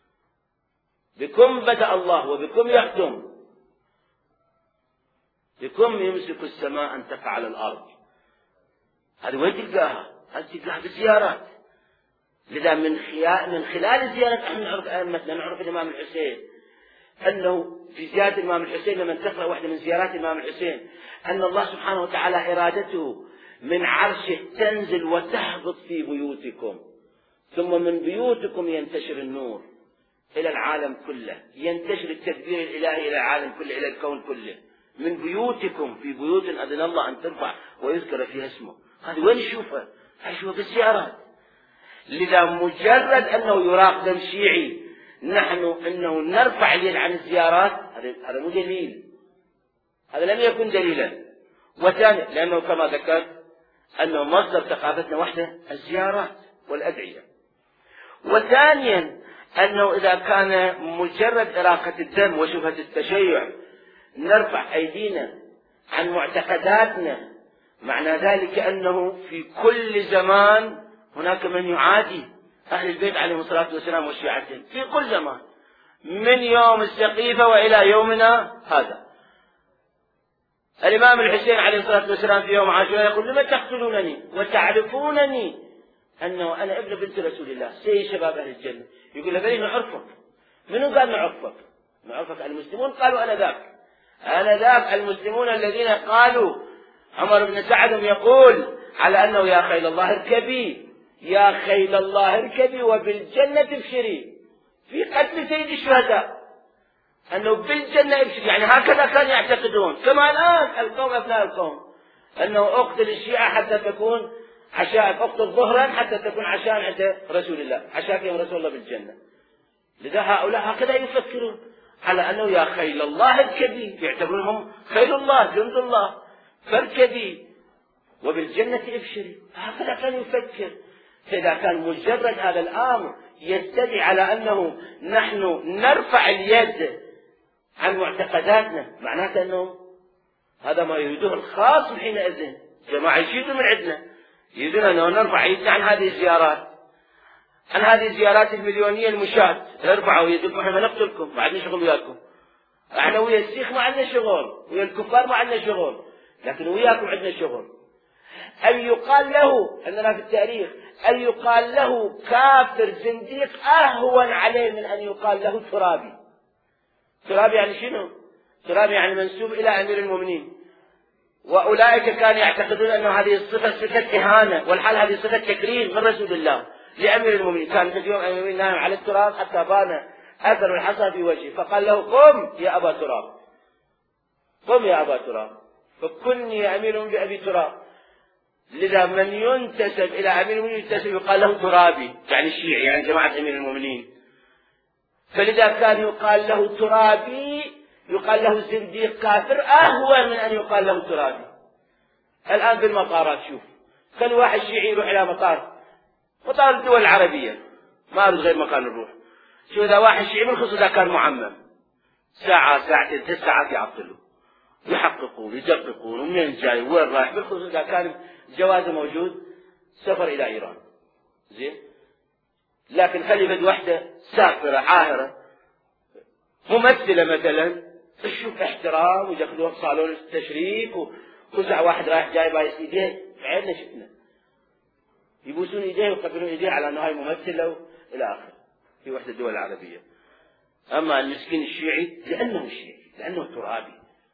بكم بدأ الله وبكم يختم، بكم يمسك السماء أن تقع على الأرض. هذه وين تلقاها؟ هذه تلقاها بالزيارات. لذا من خلال من خلال زيارة احنا نعرف أئمتنا، نعرف الإمام الحسين أنه في زيارة الإمام الحسين لما تقرأ واحدة من زيارات الإمام الحسين أن الله سبحانه وتعالى إرادته من عرشه تنزل وتهبط في بيوتكم، ثم من بيوتكم ينتشر النور إلى العالم كله، ينتشر التدبير الإلهي إلى العالم كله، إلى الكون كله. من بيوتكم، في بيوت أذن الله أن ترفع ويذكر فيها اسمه. هذه وين نشوفها؟ نشوفها بالزيارات. لذا مجرد أنه يراق دم شيعي نحن أنه نرفع اليد عن الزيارات، هذا مو دليل، هذا لم يكن دليلا. وثانيا لأنه كما ذكرت أنه مصدر ثقافتنا وحده الزيارات والأدعية. وثانيا أنه إذا كان مجرد إراقة الدم وشبهة التشيع نرفع أيدينا عن معتقداتنا معنى ذلك أنه في كل زمان هناك من يعادي أهل البيت عليهم الصلاة والسلام وشيعتهم، في كل زمان من يوم السقيفة وإلى يومنا هذا. الإمام الحسين عليه الصلاة والسلام في يوم عاشوراء يقول: لم تقتلونني وتعرفونني أنه أنا ابن بنت رسول الله سيد شباب أهل الجنة. يقول له: بلي نعرفك. منو قال نعرفك؟ نعرفك المسلمون. قالوا: أنا ذاك أنا ذاك المسلمون الذين قالوا عمر بن سعد يقول على أنه يا خيل الله اركبي، يا خيل الله اركبي وبالجنة ابشري، في قتل سيد الشهداء أنه بالجنة ابشري. يعني هكذا كانوا يعتقدون، كما الآن القوم أبناء القوم أنه أقتل الشيعة حتى تكون عشاء، أقتل ظهرا حتى تكون عشاء عند رسول الله، عشاء يوم رسول الله بالجنة. لذا هؤلاء هكذا يفكرون على أنه يا خيل الله اركبي، يعتبرونهم خيل الله جند الله، فاركبي وبالجنة ابشري. هكذا كان يفكر. فإذا كان مجرد هذا الأمر يستدعي على أنه نحن نرفع اليد عن معتقداتنا، معناته أنه هذا ما يريده الخاص حينئذ. جماعة يشيدوا من عندنا، يريدون أنه نرفع يدنا عن هذه الزيارات، عن هذه الزيارات المليونية المشاة. ارفعوا يدكم، احنا نقتلكم، ما عندنا شغل وياكم. احنا ويا السيخ ما عندنا شغل، ويا الكفار ما عندنا شغل، لكن وياكم عندنا شغل. أن يقال له أننا في التاريخ أن يقال له كافر زنديق أهون عليه من أن يقال له ترابي. ترابي يعني شنو؟ ترابي يعني منسوب إلى أمير المؤمنين، وأولئك كانوا يعتقدون أن هذه الصفة صفة إهانة، والحال هذه صفة تكريم من رسول الله لأمير المؤمنين. كان في يوم أمير المؤمنين نام على التراب حتى بان أثر الحصى في وجهه، فقال له: قم يا أبا تراب، قم يا أبا تراب، فكني يا أمير المؤمنين بأبي تراب. لذا من ينتسب إلى أمير المؤمنين ينتسب يقال له ترابي، يعني الشيعي، يعني جماعة أمير المؤمنين. فلذا كان يقال له ترابي، يقال له زنديق كافر أهون من أن يقال له ترابي. الآن بالمطارات شوف، كان واحد شيعي يروح إلى مطار مطار الدول العربية، ما أريد غير مكان نروح، شو إذا واحد شيعي بالخصوص إذا كان معمم ساعة ساعتين ثلاث ساعات يعطلوا يحققون يدققون ومن جاي وين رايح، بالخصوص إذا كان جوازه موجود سفر إلى إيران زين. لكن خلي بد وحدة سافرة عاهرة ممثلة مثلا، تشوف احترام ويدخلوها في صالون التشريف، وكل واحد رايح جاي بايس ايديه، عيننا شفنا يبوسون ايديه ويقبلون ايديه على انه هاي ممثلة الى اخره في وحدة الدول العربية. اما المسكين الشيعي لانه شيعي، لانه ترابي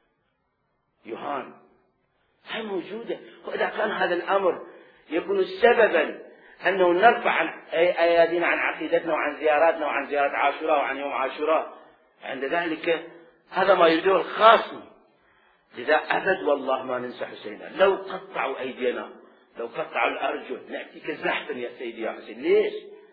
يهان، هاي موجودة. واذا كان هذا الامر يكون سببا انه نرفع عن ايادينا عن عقيدتنا وعن زياراتنا وعن زيارة عاشوراء وعن يوم عاشوراء، عند ذلك هذا ما يريده الخاصم. لذا أبد والله ما ننسى حسينا، لو قطعوا أيدينا، لو قطعوا الأرجل نأتيك زحفا يا سيدي يا حسين. ليش؟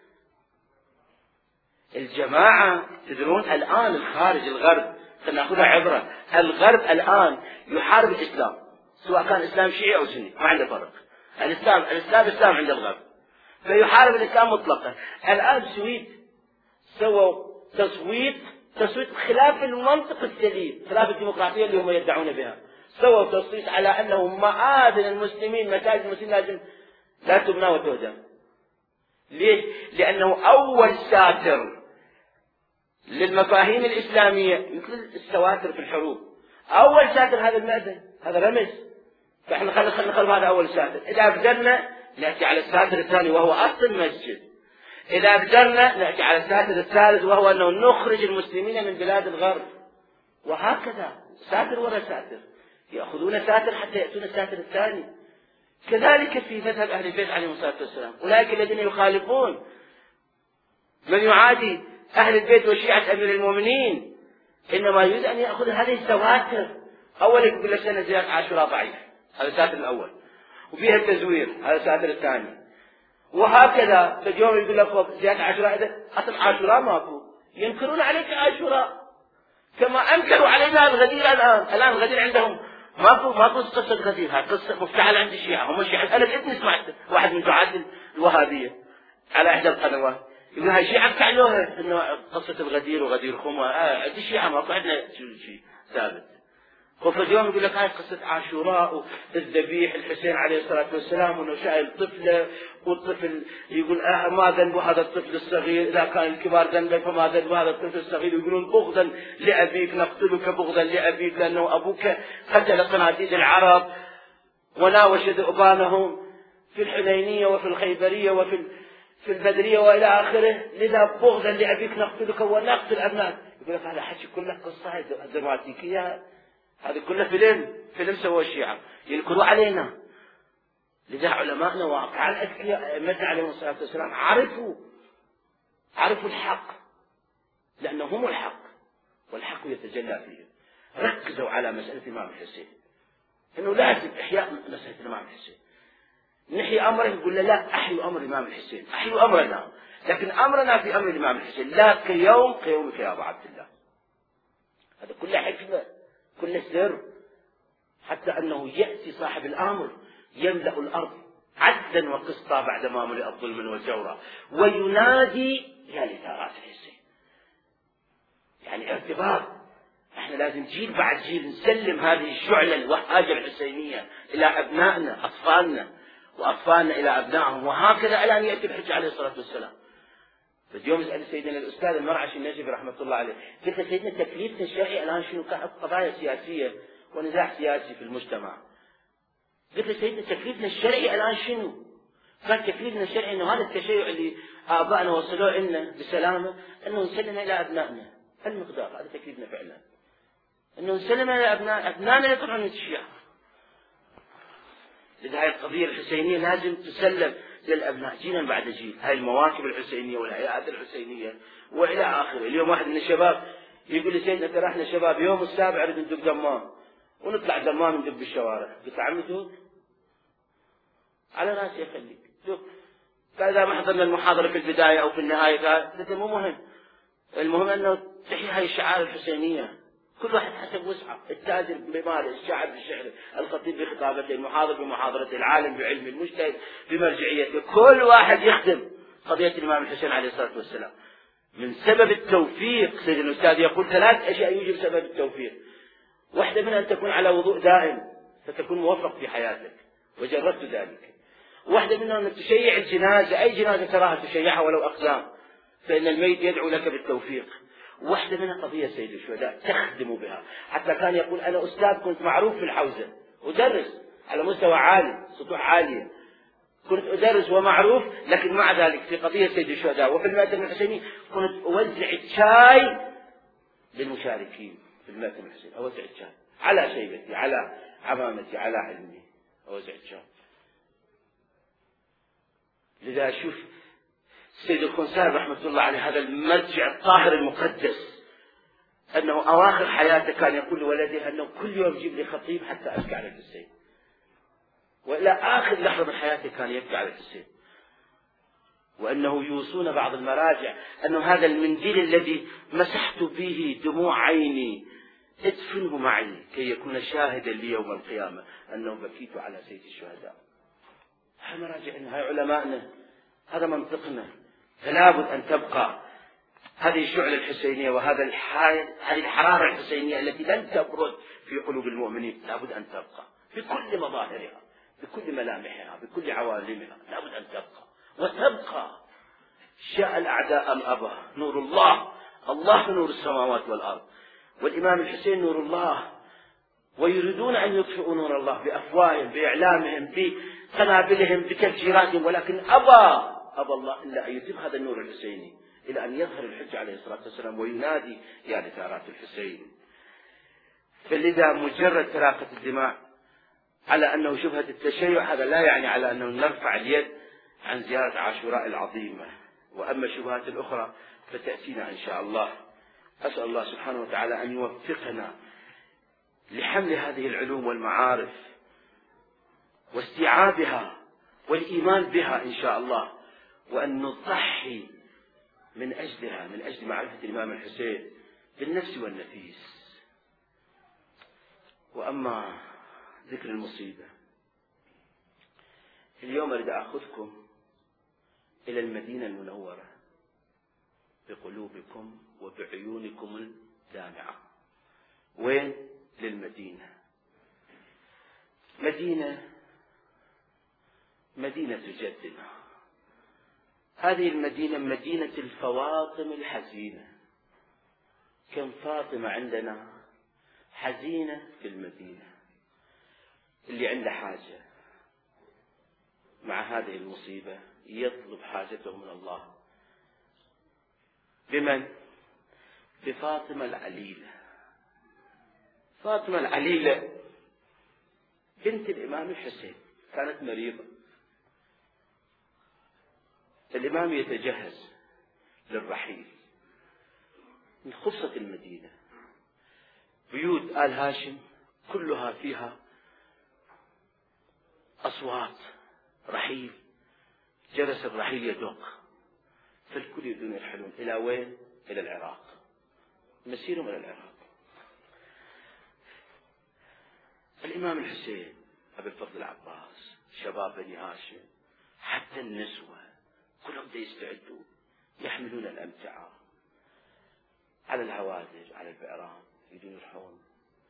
الجماعة تدرون الآن الخارج الغرب، خلينا عبرة، الغرب الآن يحارب الإسلام، سواء كان إسلام شيعي أو سني ما عنده فرق. الإسلام الإسلام إسلام عند الغرب، فيحارب الإسلام مطلقا. الآن السويد سووا تصويت تصويت خلاف المنطق السليم، خلاف الديمقراطية اللي هم يدعون بها. سووا تصويت على أنه مآذن المسلمين، مساجد المسلمين لازم لا تبنى وتهدم. ليش؟ لأنه أول ساتر للمفاهيم الإسلامية مثل السواتر في الحروب، أول ساتر هذا المأذن، هذا رمز. فإحنا خلينا خلينا نخلف هذا أول ساتر. إذا قدرنا نأتي على الساتر الثاني وهو أصل المسجد. إذا قدرنا نأتي على الساتر الثالث وهو أنه نخرج المسلمين من بلاد الغرب. وهكذا ساتر وراء ساتر، يأخذون ساتر حتى يأتون الساتر الثاني. كذلك في مذهب أهل البيت عليهم الصلاة والسلام، أولئك الذين يخالفون من يعادي أهل البيت وشيعة أمير المؤمنين إنما يريد أن يأخذ هذه السواتر. أول يقول لك أن زيارة عاشوراء ضعيف، هذا الساتر الأول، وفيها التزوير، هذا الساتر الثاني. وهكذا فاليوم يقول لك زيادة عاشوراء، إذا أصل عاشوراء ماكو، ينكرون عليك عاشوراء كما أنكروا علينا الغدير. الآن الآن الغدير عندهم ماكو ماكو قصة غدير، هاي قصة مفتعلة عند الشيعة. هم الشيعة أنا قد سمعت واحد من دعاة الوهابية على إحدى القنوات يقول هاي الشيعة فعلوها إنه قصة الغدير وغدير خمة. آه عند الشيعة ماكو عندنا شيء ثابت. وفي اليوم يقول لك هاي قصة عاشوراء والذبيح الحسين عليه الصلاة والسلام وانه شايل طفلة والطفل يقول آه ما ذنب هذا الطفل الصغير، إذا كان الكبار ذنبه فما ذنب هذا الطفل الصغير. يقولون بغضا لأبيك نقتلك بغضا لأبيك، لأنه أبوك قتل صناديد العرب وناوش ذئبانهم في الحنينية وفي الخيبرية وفي في البدرية وإلى آخره، لذا بغضا لأبيك نقتلك ونقتل أبنائك. يقول لك هذا حكي كله قصة دراماتيكية، هذا كله فيلم فيلم سوى الشيعة ينكروا علينا. لذا علماءنا واقعا الأذكياء أئمتنا عليهم الصلاة والسلام عرفوا عرفوا الحق، لأنه هم الحق والحق يتجلى فيهم. ركزوا على مسألة الإمام الحسين، إنه لازم إحياء مسألة الإمام الحسين. نحيي أمره يقول لا أحيوا أمر الإمام الحسين، أحيوا أمرنا، لكن أمرنا في أمر الإمام الحسين لا كيوم كيومك يا أبا عبد الله. هذا كله حكمة كله سر، حتى أنه يأتي صاحب الأمر يملأ الأرض عدلا وقسطا بعدما ملئت ظلما وجورا وينادي يا لثارات الحسين. يعني ارتباط، احنا لازم جيل بعد جيل نسلم هذه الشعلة الوهاجة الحسينية إلى أبنائنا أطفالنا وأطفالنا إلى أبنائهم، وهكذا الآن يأتي الحج عليه الصلاة والسلام. فاليوم يسأل سيدنا الأستاذ المرعشي النجفي رحمة الله عليه، قلت له سيدنا تكليفنا الشرعي الآن شنو؟ كانت قضايا سياسية ونزاع سياسي في المجتمع. قلت له سيدنا تكليفنا الشرعي الآن شنو؟ كان تكليفنا الشرعي إنه هذا التشيع اللي آبائنا وصلوه لنا بسلامة أنه نسلمه إلى أبنائنا. المقدار هذا تكليفنا فعلا، أنه نسلمه إلى أبناء أبنائنا يطلعون الشيعة. لذا هاي القضية الحسينية لازم تسلم للأبناء جيلا بعد جيل. هاي المواكب الحسينية والهيئات الحسينية وإلى آخره. اليوم واحد من الشباب يقول لي سيدنا ترى احنا شباب يوم السابع نريد ندق دمام ونطلع دمام ندق بالشوارع. قلت عمي دوق على راسي أخليك دوق. قال إذا ما حضرنا المحاضرة في البداية أو في النهاية قال قلت مو مهم، المهم أنه تحيي هاي الشعائر الحسينية. كل واحد حسب وسعه، التاجر بماله، الشاعر بشعره، الخطيب بخطابته، المحاضر بمحاضرته، العالم بعلمه، المجتهد بمرجعيته، كل واحد يخدم قضية الإمام الحسين عليه الصلاة والسلام. من سبب التوفيق سيد الأستاذ يقول ثلاث أشياء يوجب سبب التوفيق، واحدة منها أن تكون على وضوء دائم فتكون موفق في حياتك وجربت ذلك. واحدة منها أن تشيع الجنازة، أي جنازة تراها تشيعها ولو أقدام، فإن الميت يدعو لك بالتوفيق. واحدة منها قضية سيد الشهداء تخدم بها. حتى كان يقول أنا أستاذ كنت معروف في الحوزة، أدرس على مستوى عالي، سطوح عالية، كنت أدرس ومعروف، لكن مع ذلك في قضية سيد الشهداء وفي المأتم الحسيني كنت أوزع الشاي للمشاركين في المأتم الحسيني، أوزع الشاي على شيبتي، على عمامتي، على علمي، أوزع الشاي. لذا أشوف السيد الخنسائي رحمة الله عليه هذا المرجع الطاهر المقدس، أنه أواخر حياته كان يقول لولده أنه كل يوم جيب لي خطيب حتى أبكي على الحسين، وإلى آخر لحظة من حياته كان يبكي على الحسين. وأنه يوصون بعض المراجع أنه هذا المنديل الذي مسحت به دموع عيني ادفنه معي كي يكون شاهدا لي يوم القيامة أنه بكيت على سيد الشهداء. هاي مراجعنا، هاي علماءنا، هذا منطقنا. فلا بد أن تبقى هذه الشعلة الحسينية وهذا الحال، هذه الحرارة الحسينية التي لن تبرد في قلوب المؤمنين، لا بد أن تبقى بكل مظاهرها، بكل ملامحها، بكل عوالمها، لا بد أن تبقى وتبقى. شاء الأعداء أم أبى، نور الله، الله نور السماوات والأرض، والإمام الحسين نور الله، ويريدون أن يطفئوا نور الله بأفواههم، بإعلامهم، بقنابلهم، بتفجيراتهم، ولكن أبى أبى الله إلا أن يتم هذا النور الحسيني إلى أن يظهر الحج عليه الصلاة والسلام وينادي يا لثارات الحسين. فلذا مجرد تراقة الدماء على أنه شبهة التشيع هذا لا يعني على أنه نرفع اليد عن زيارة عاشوراء العظيمة. وأما الشبهات الأخرى فتأتينا إن شاء الله. أسأل الله سبحانه وتعالى أن يوفقنا لحمل هذه العلوم والمعارف واستيعابها والإيمان بها إن شاء الله، وأن نضحي من أجلها، من أجل معرفة الإمام الحسين بالنفس والنفيس. وأما ذكر المصيبة، اليوم أريد أخذكم إلى المدينة المنورة بقلوبكم وبعيونكم الدامعة. وين؟ للمدينة. مدينة مدينة جدنا، هذه المدينة مدينة الفواطم الحزينة. كم فاطمة عندنا حزينة في المدينة. اللي عنده حاجة مع هذه المصيبة يطلب حاجته من الله. بمن؟ بفاطمة العليلة. فاطمة العليلة بنت الإمام الحسين كانت مريضة. الإمام يتجهز للرحيل من خفصة المدينة. بيوت آل هاشم كلها فيها أصوات رحيل، جرس الرحيل يدق، فالكل يريدون يرحلون. إلى وين؟ إلى العراق، مسيرهم إلى العراق. الإمام الحسين، أبي الفضل العباس، شباب بني هاشم، حتى النسوة كلهم دا يستعدوا يحملون الأمتعة على الهوادج، على البئران، يريدون يرحلون.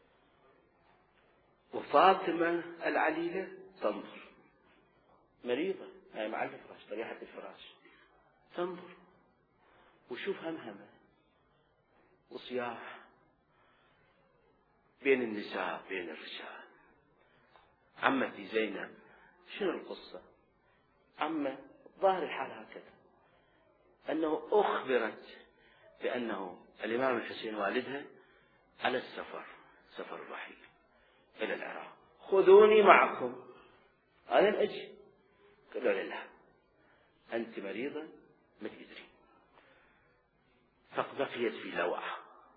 وفاطمة العليلة تنظر، مريضة نايمة على الفراش، طريحة الفراش، تنظر وشوف همهمة وصياح بين النساء بين الرجال. عمتي زينب، شنو القصة؟ عمة ظاهر الحال هكذا، أنه أخبرت بأنه الإمام الحسين والدها على السفر، سفر الرحيل إلى العراق. خذوني معكم، أنا أجي. قالوا لا، أنت مريضة ما تدري. فبقيت في لوعة.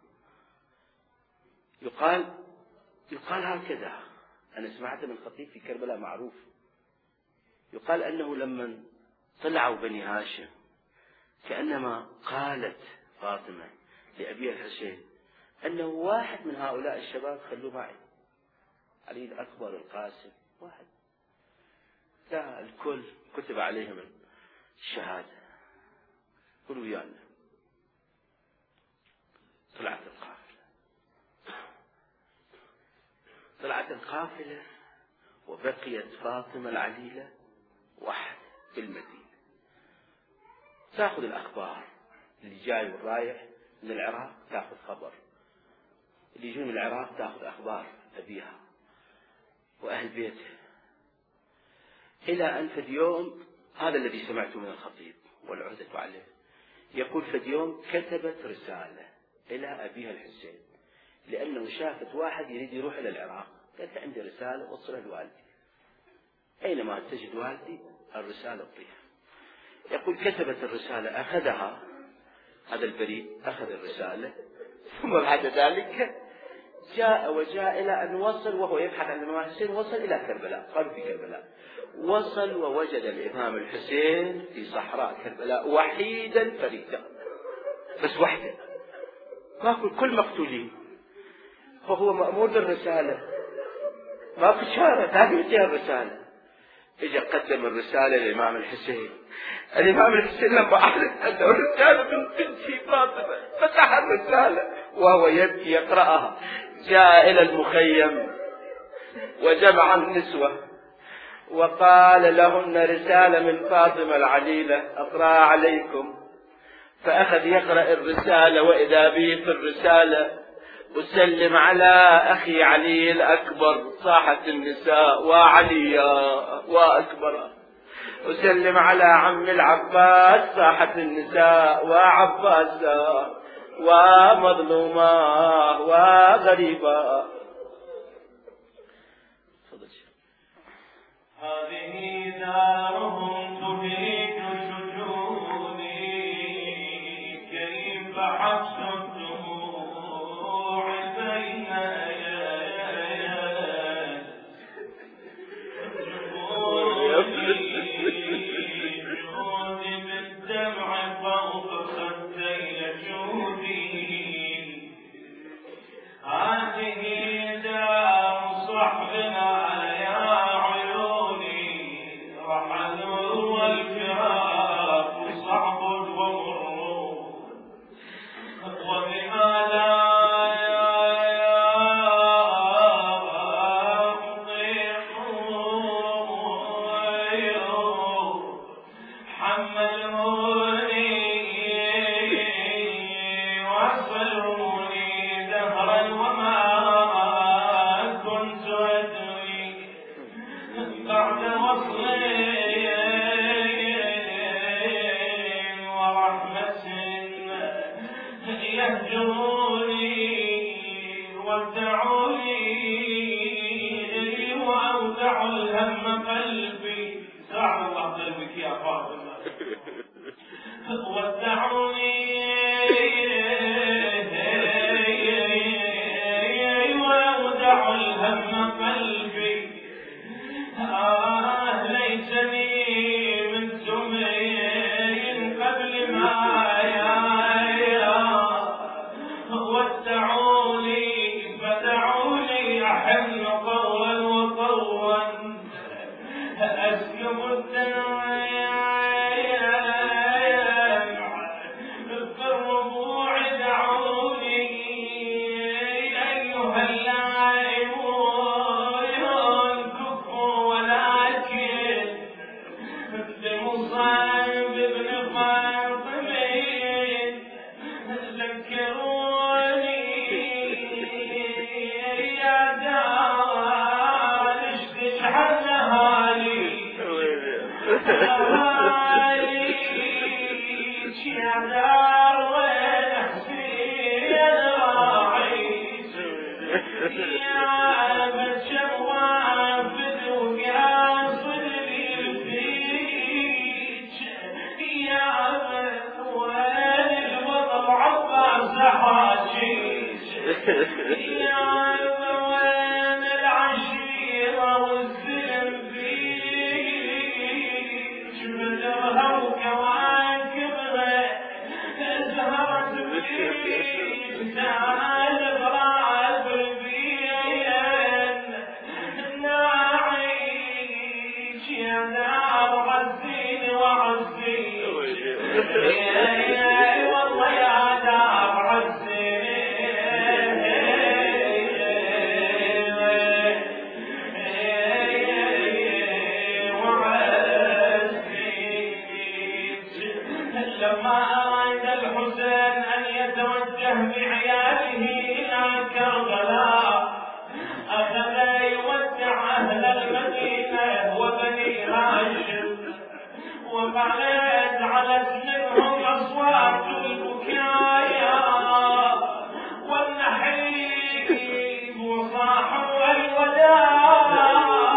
يقال يقال هكذا، أنا سمعت من خطيب في كربلاء معروف، يقال أنه لما طلعوا بني هاشم كأنما قالت فاطمة لأبيها الحسين أنه واحد من هؤلاء الشباب خلوه معي، علي الأكبر القاسم واحد. لا، الكل كتب عليهم الشهادة، قلوا ويانا. طلعت القافلة طلعت القافلة وبقيت فاطمة العليلة وحد في المدينة، تأخذ الأخبار. اللي جاي والرايح من العراق تأخذ خبر، اللي يجون من العراق تأخذ أخبار أبيها وأهل بيته. إلى أن فد يوم، هذا الذي سمعته من الخطيب والعهدة عليه، يقول فد يوم كتبت رسالة إلى أبيها الحسين، لأنه شافت واحد يريد يروح إلى العراق، قالت عندي رسالة وصلها لوالدي، أينما تجد والدي الرسالة اعطيها. يقول كتبت الرسالة، أخذها هذا البريء، أخذ الرسالة، ثم بعد ذلك جاء وجاء إلى أن وصل وهو يبحث عن الإمام الحسين، وصل إلى كربلاء. قالوا في كربلاء، وصل ووجد الإمام الحسين في صحراء كربلاء وحيدا فريدا، بس وحده، ماكو كل مقتولين، وهو مأمور بالرسالة، ماكو شارة هذه فيها الرسالة. اجى قدم الرسالة للإمام الحسين. الإمام الحسين لما أعلن أنه رسالة من بنتي فاطمة فتح الرسالة وهو يبكي يقرأها. جاء إلى المخيم وجمع النسوة وقال لهن رسالة من فاطمة العليلة أقرأ عليكم. فأخذ يقرأ الرسالة وإذا به في الرسالة: أسلم على أخي علي الأكبر. صاحت النساء: وعليا وأكبر. أسلم على عم العباس. صاحت النساء: وعباسا ومظلوما وغريبا. هذه دارهم تهيج شجوني، كيف حبس الدموع بين آيات جودي بالدمع فوق خدي جودي. هذه دار صحبنا واصلوني دهرا وما كنت أدري بعد وصلين ورحمة يهجروني ودعوني وأودع الهم قلبي. ساعد الله قلبك يا فاطمة. ودعوني وأودع الهم قلبي. آه ليتني من سمين قبل ما يا ودعوني فدعوني أحن قولا وقولا أسلب الدمع في الربوع. دعوني أيها اللاعبون كفوا ولكن بمصعب بن فاطمة ذكروني يا دار اشتشحن هالي هاليك يا دار وين حسين راعيك يا بشر وافد وقاصد لي فيك يا وين الوضع عباس حاجيك يا وين العشيرة والسلم فيك بدرها وكواكبها زهرت فيك تعال براب البين ناعيك يا نار عزين وعزيك يا والله يا دار عزين وعزيك. لما أراد الحسين أن يتوجه بعياله إلى كربلاء أخذ يودع أهل المدينة وبني هاشم وقالت علت منهم أصوات البكايا والنحيب وصاحوا الوداع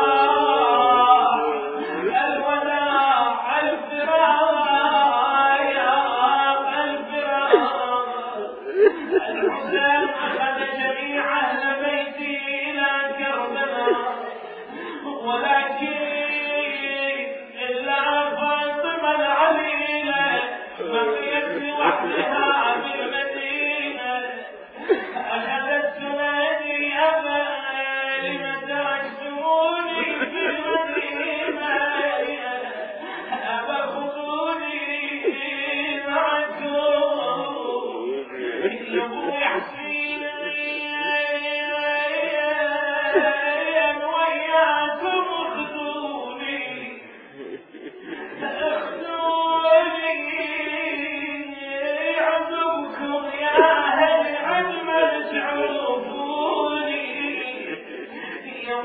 الوداع الفراق الفراق. الحسين أخذ جميع أهل بيته إلى كربلاء ولكن إلا فاطمة العليلة بقيت لوحدها بالمدينة. أخذت تنادي أبا لم تركتموني في المدينة أبا خذوني معكم يا أبوي حسين وياكم خذوني اخذوني عذبكم يا أهل عدم ارجعوني يا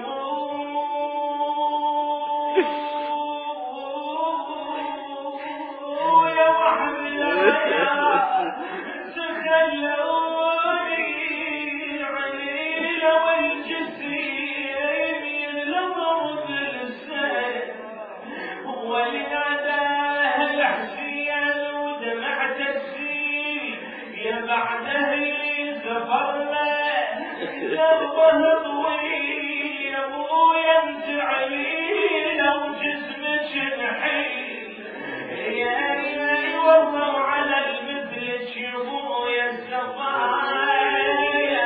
يا وحبنا تخلوني عليل والجسيم ينلطم بالسيف ولناداه الحسين ودمعت السيل يا بعده سفرنا دربه طويل يا ابويا انت عليل وجسمك نحيل يا يا والله على المثل تشوفوا يا السفايا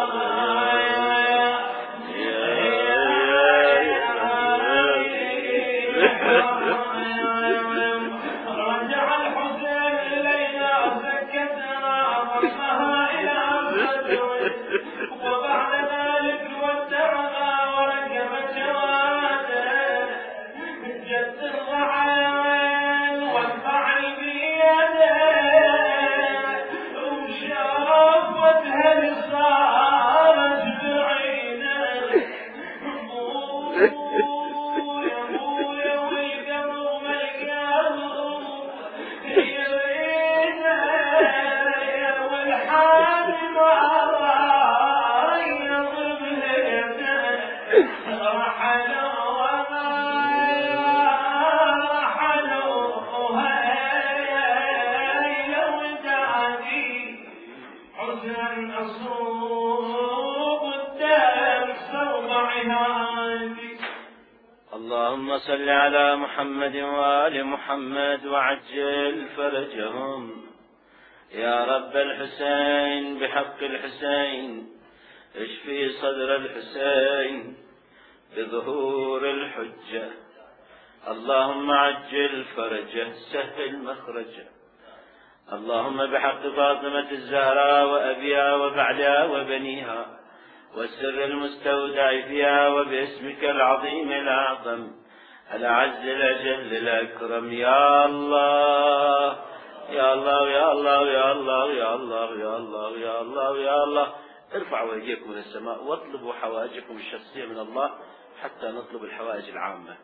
رجع الحسين إلينا سكتنا وصلها إلى بدر وبعد ذلك ودعنا وركب جواده جد الرعان والفعل بيده وشار هل صارت بعينك بويا بويا والقلب ملقاه يرينا والحال ما يضرب لنا رحلوا وما رحلوا هاي لو تعدي حزنا أصوب الدم صوب عنادي. اللهم صل على محمد وآل محمد وعجل فرجهم يا رب الحسين بحق الحسين اشفي صدر الحسين بظهور الحجة. اللهم عجل فرجه سهل مخرجه. اللهم بحق فاطمة الزهراء وأبيها وبعلها وبنيها والسر المستودع فيها وباسمك العظيم الأعظم الأعز الأجل الأكرم يا الله يا الله يا الله يا الله يا الله يا الله يا الله يا الله. ارفعوا ايديكم الى السماء واطلبوا حوائجكم الشخصية من الله حتى نطلب الحوائج العامة.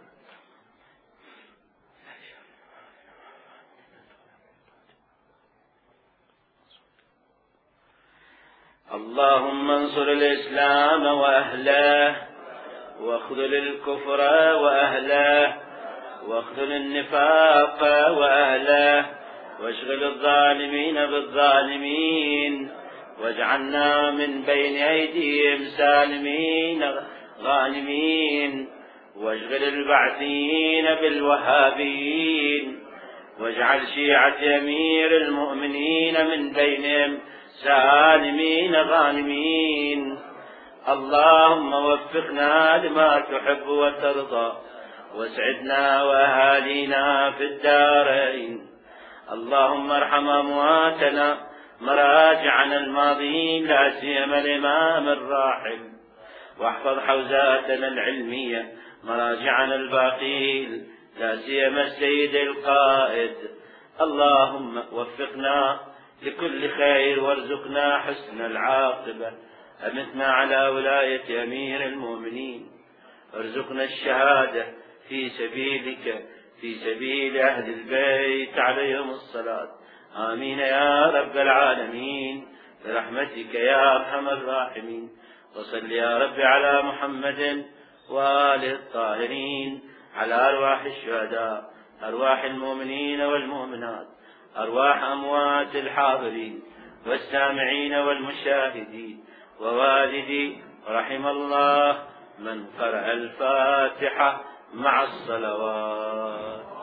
اللهم انصر الإسلام وأهله واخذل الكفر وأهله واخذل النفاق وأهله واشغل الظالمين بالظالمين واجعلنا من بين أيديهم سالمين غانمين واشغل البعثين بالوهابيين واجعل شيعة أمير المؤمنين من بينهم سالمين غانمين. اللهم وفقنا لما تحب وترضى واسعدنا وأهالينا في الدارين. اللهم ارحم أمواتنا مراجعنا الماضين لا سيما الإمام الراحل واحفظ حوزاتنا العلمية مراجعنا الباقين لا سيما السيد القائد. اللهم وفقنا لكل خير وارزقنا حسن العاقبة. أمتنا على ولاية أمير المؤمنين. ارزقنا الشهادة في سبيلك في سبيل أهل البيت عليهم الصلاة. آمين يا رب العالمين برحمتك يا أرحم الراحمين. وصل يا رب على محمد وآله الطاهرين على أرواح الشهداء أرواح المؤمنين والمؤمنات أرواح أموات الحاضرين والسامعين والمشاهدين ووالدي. رحم الله من قرأ الفاتحة مع الصلوات.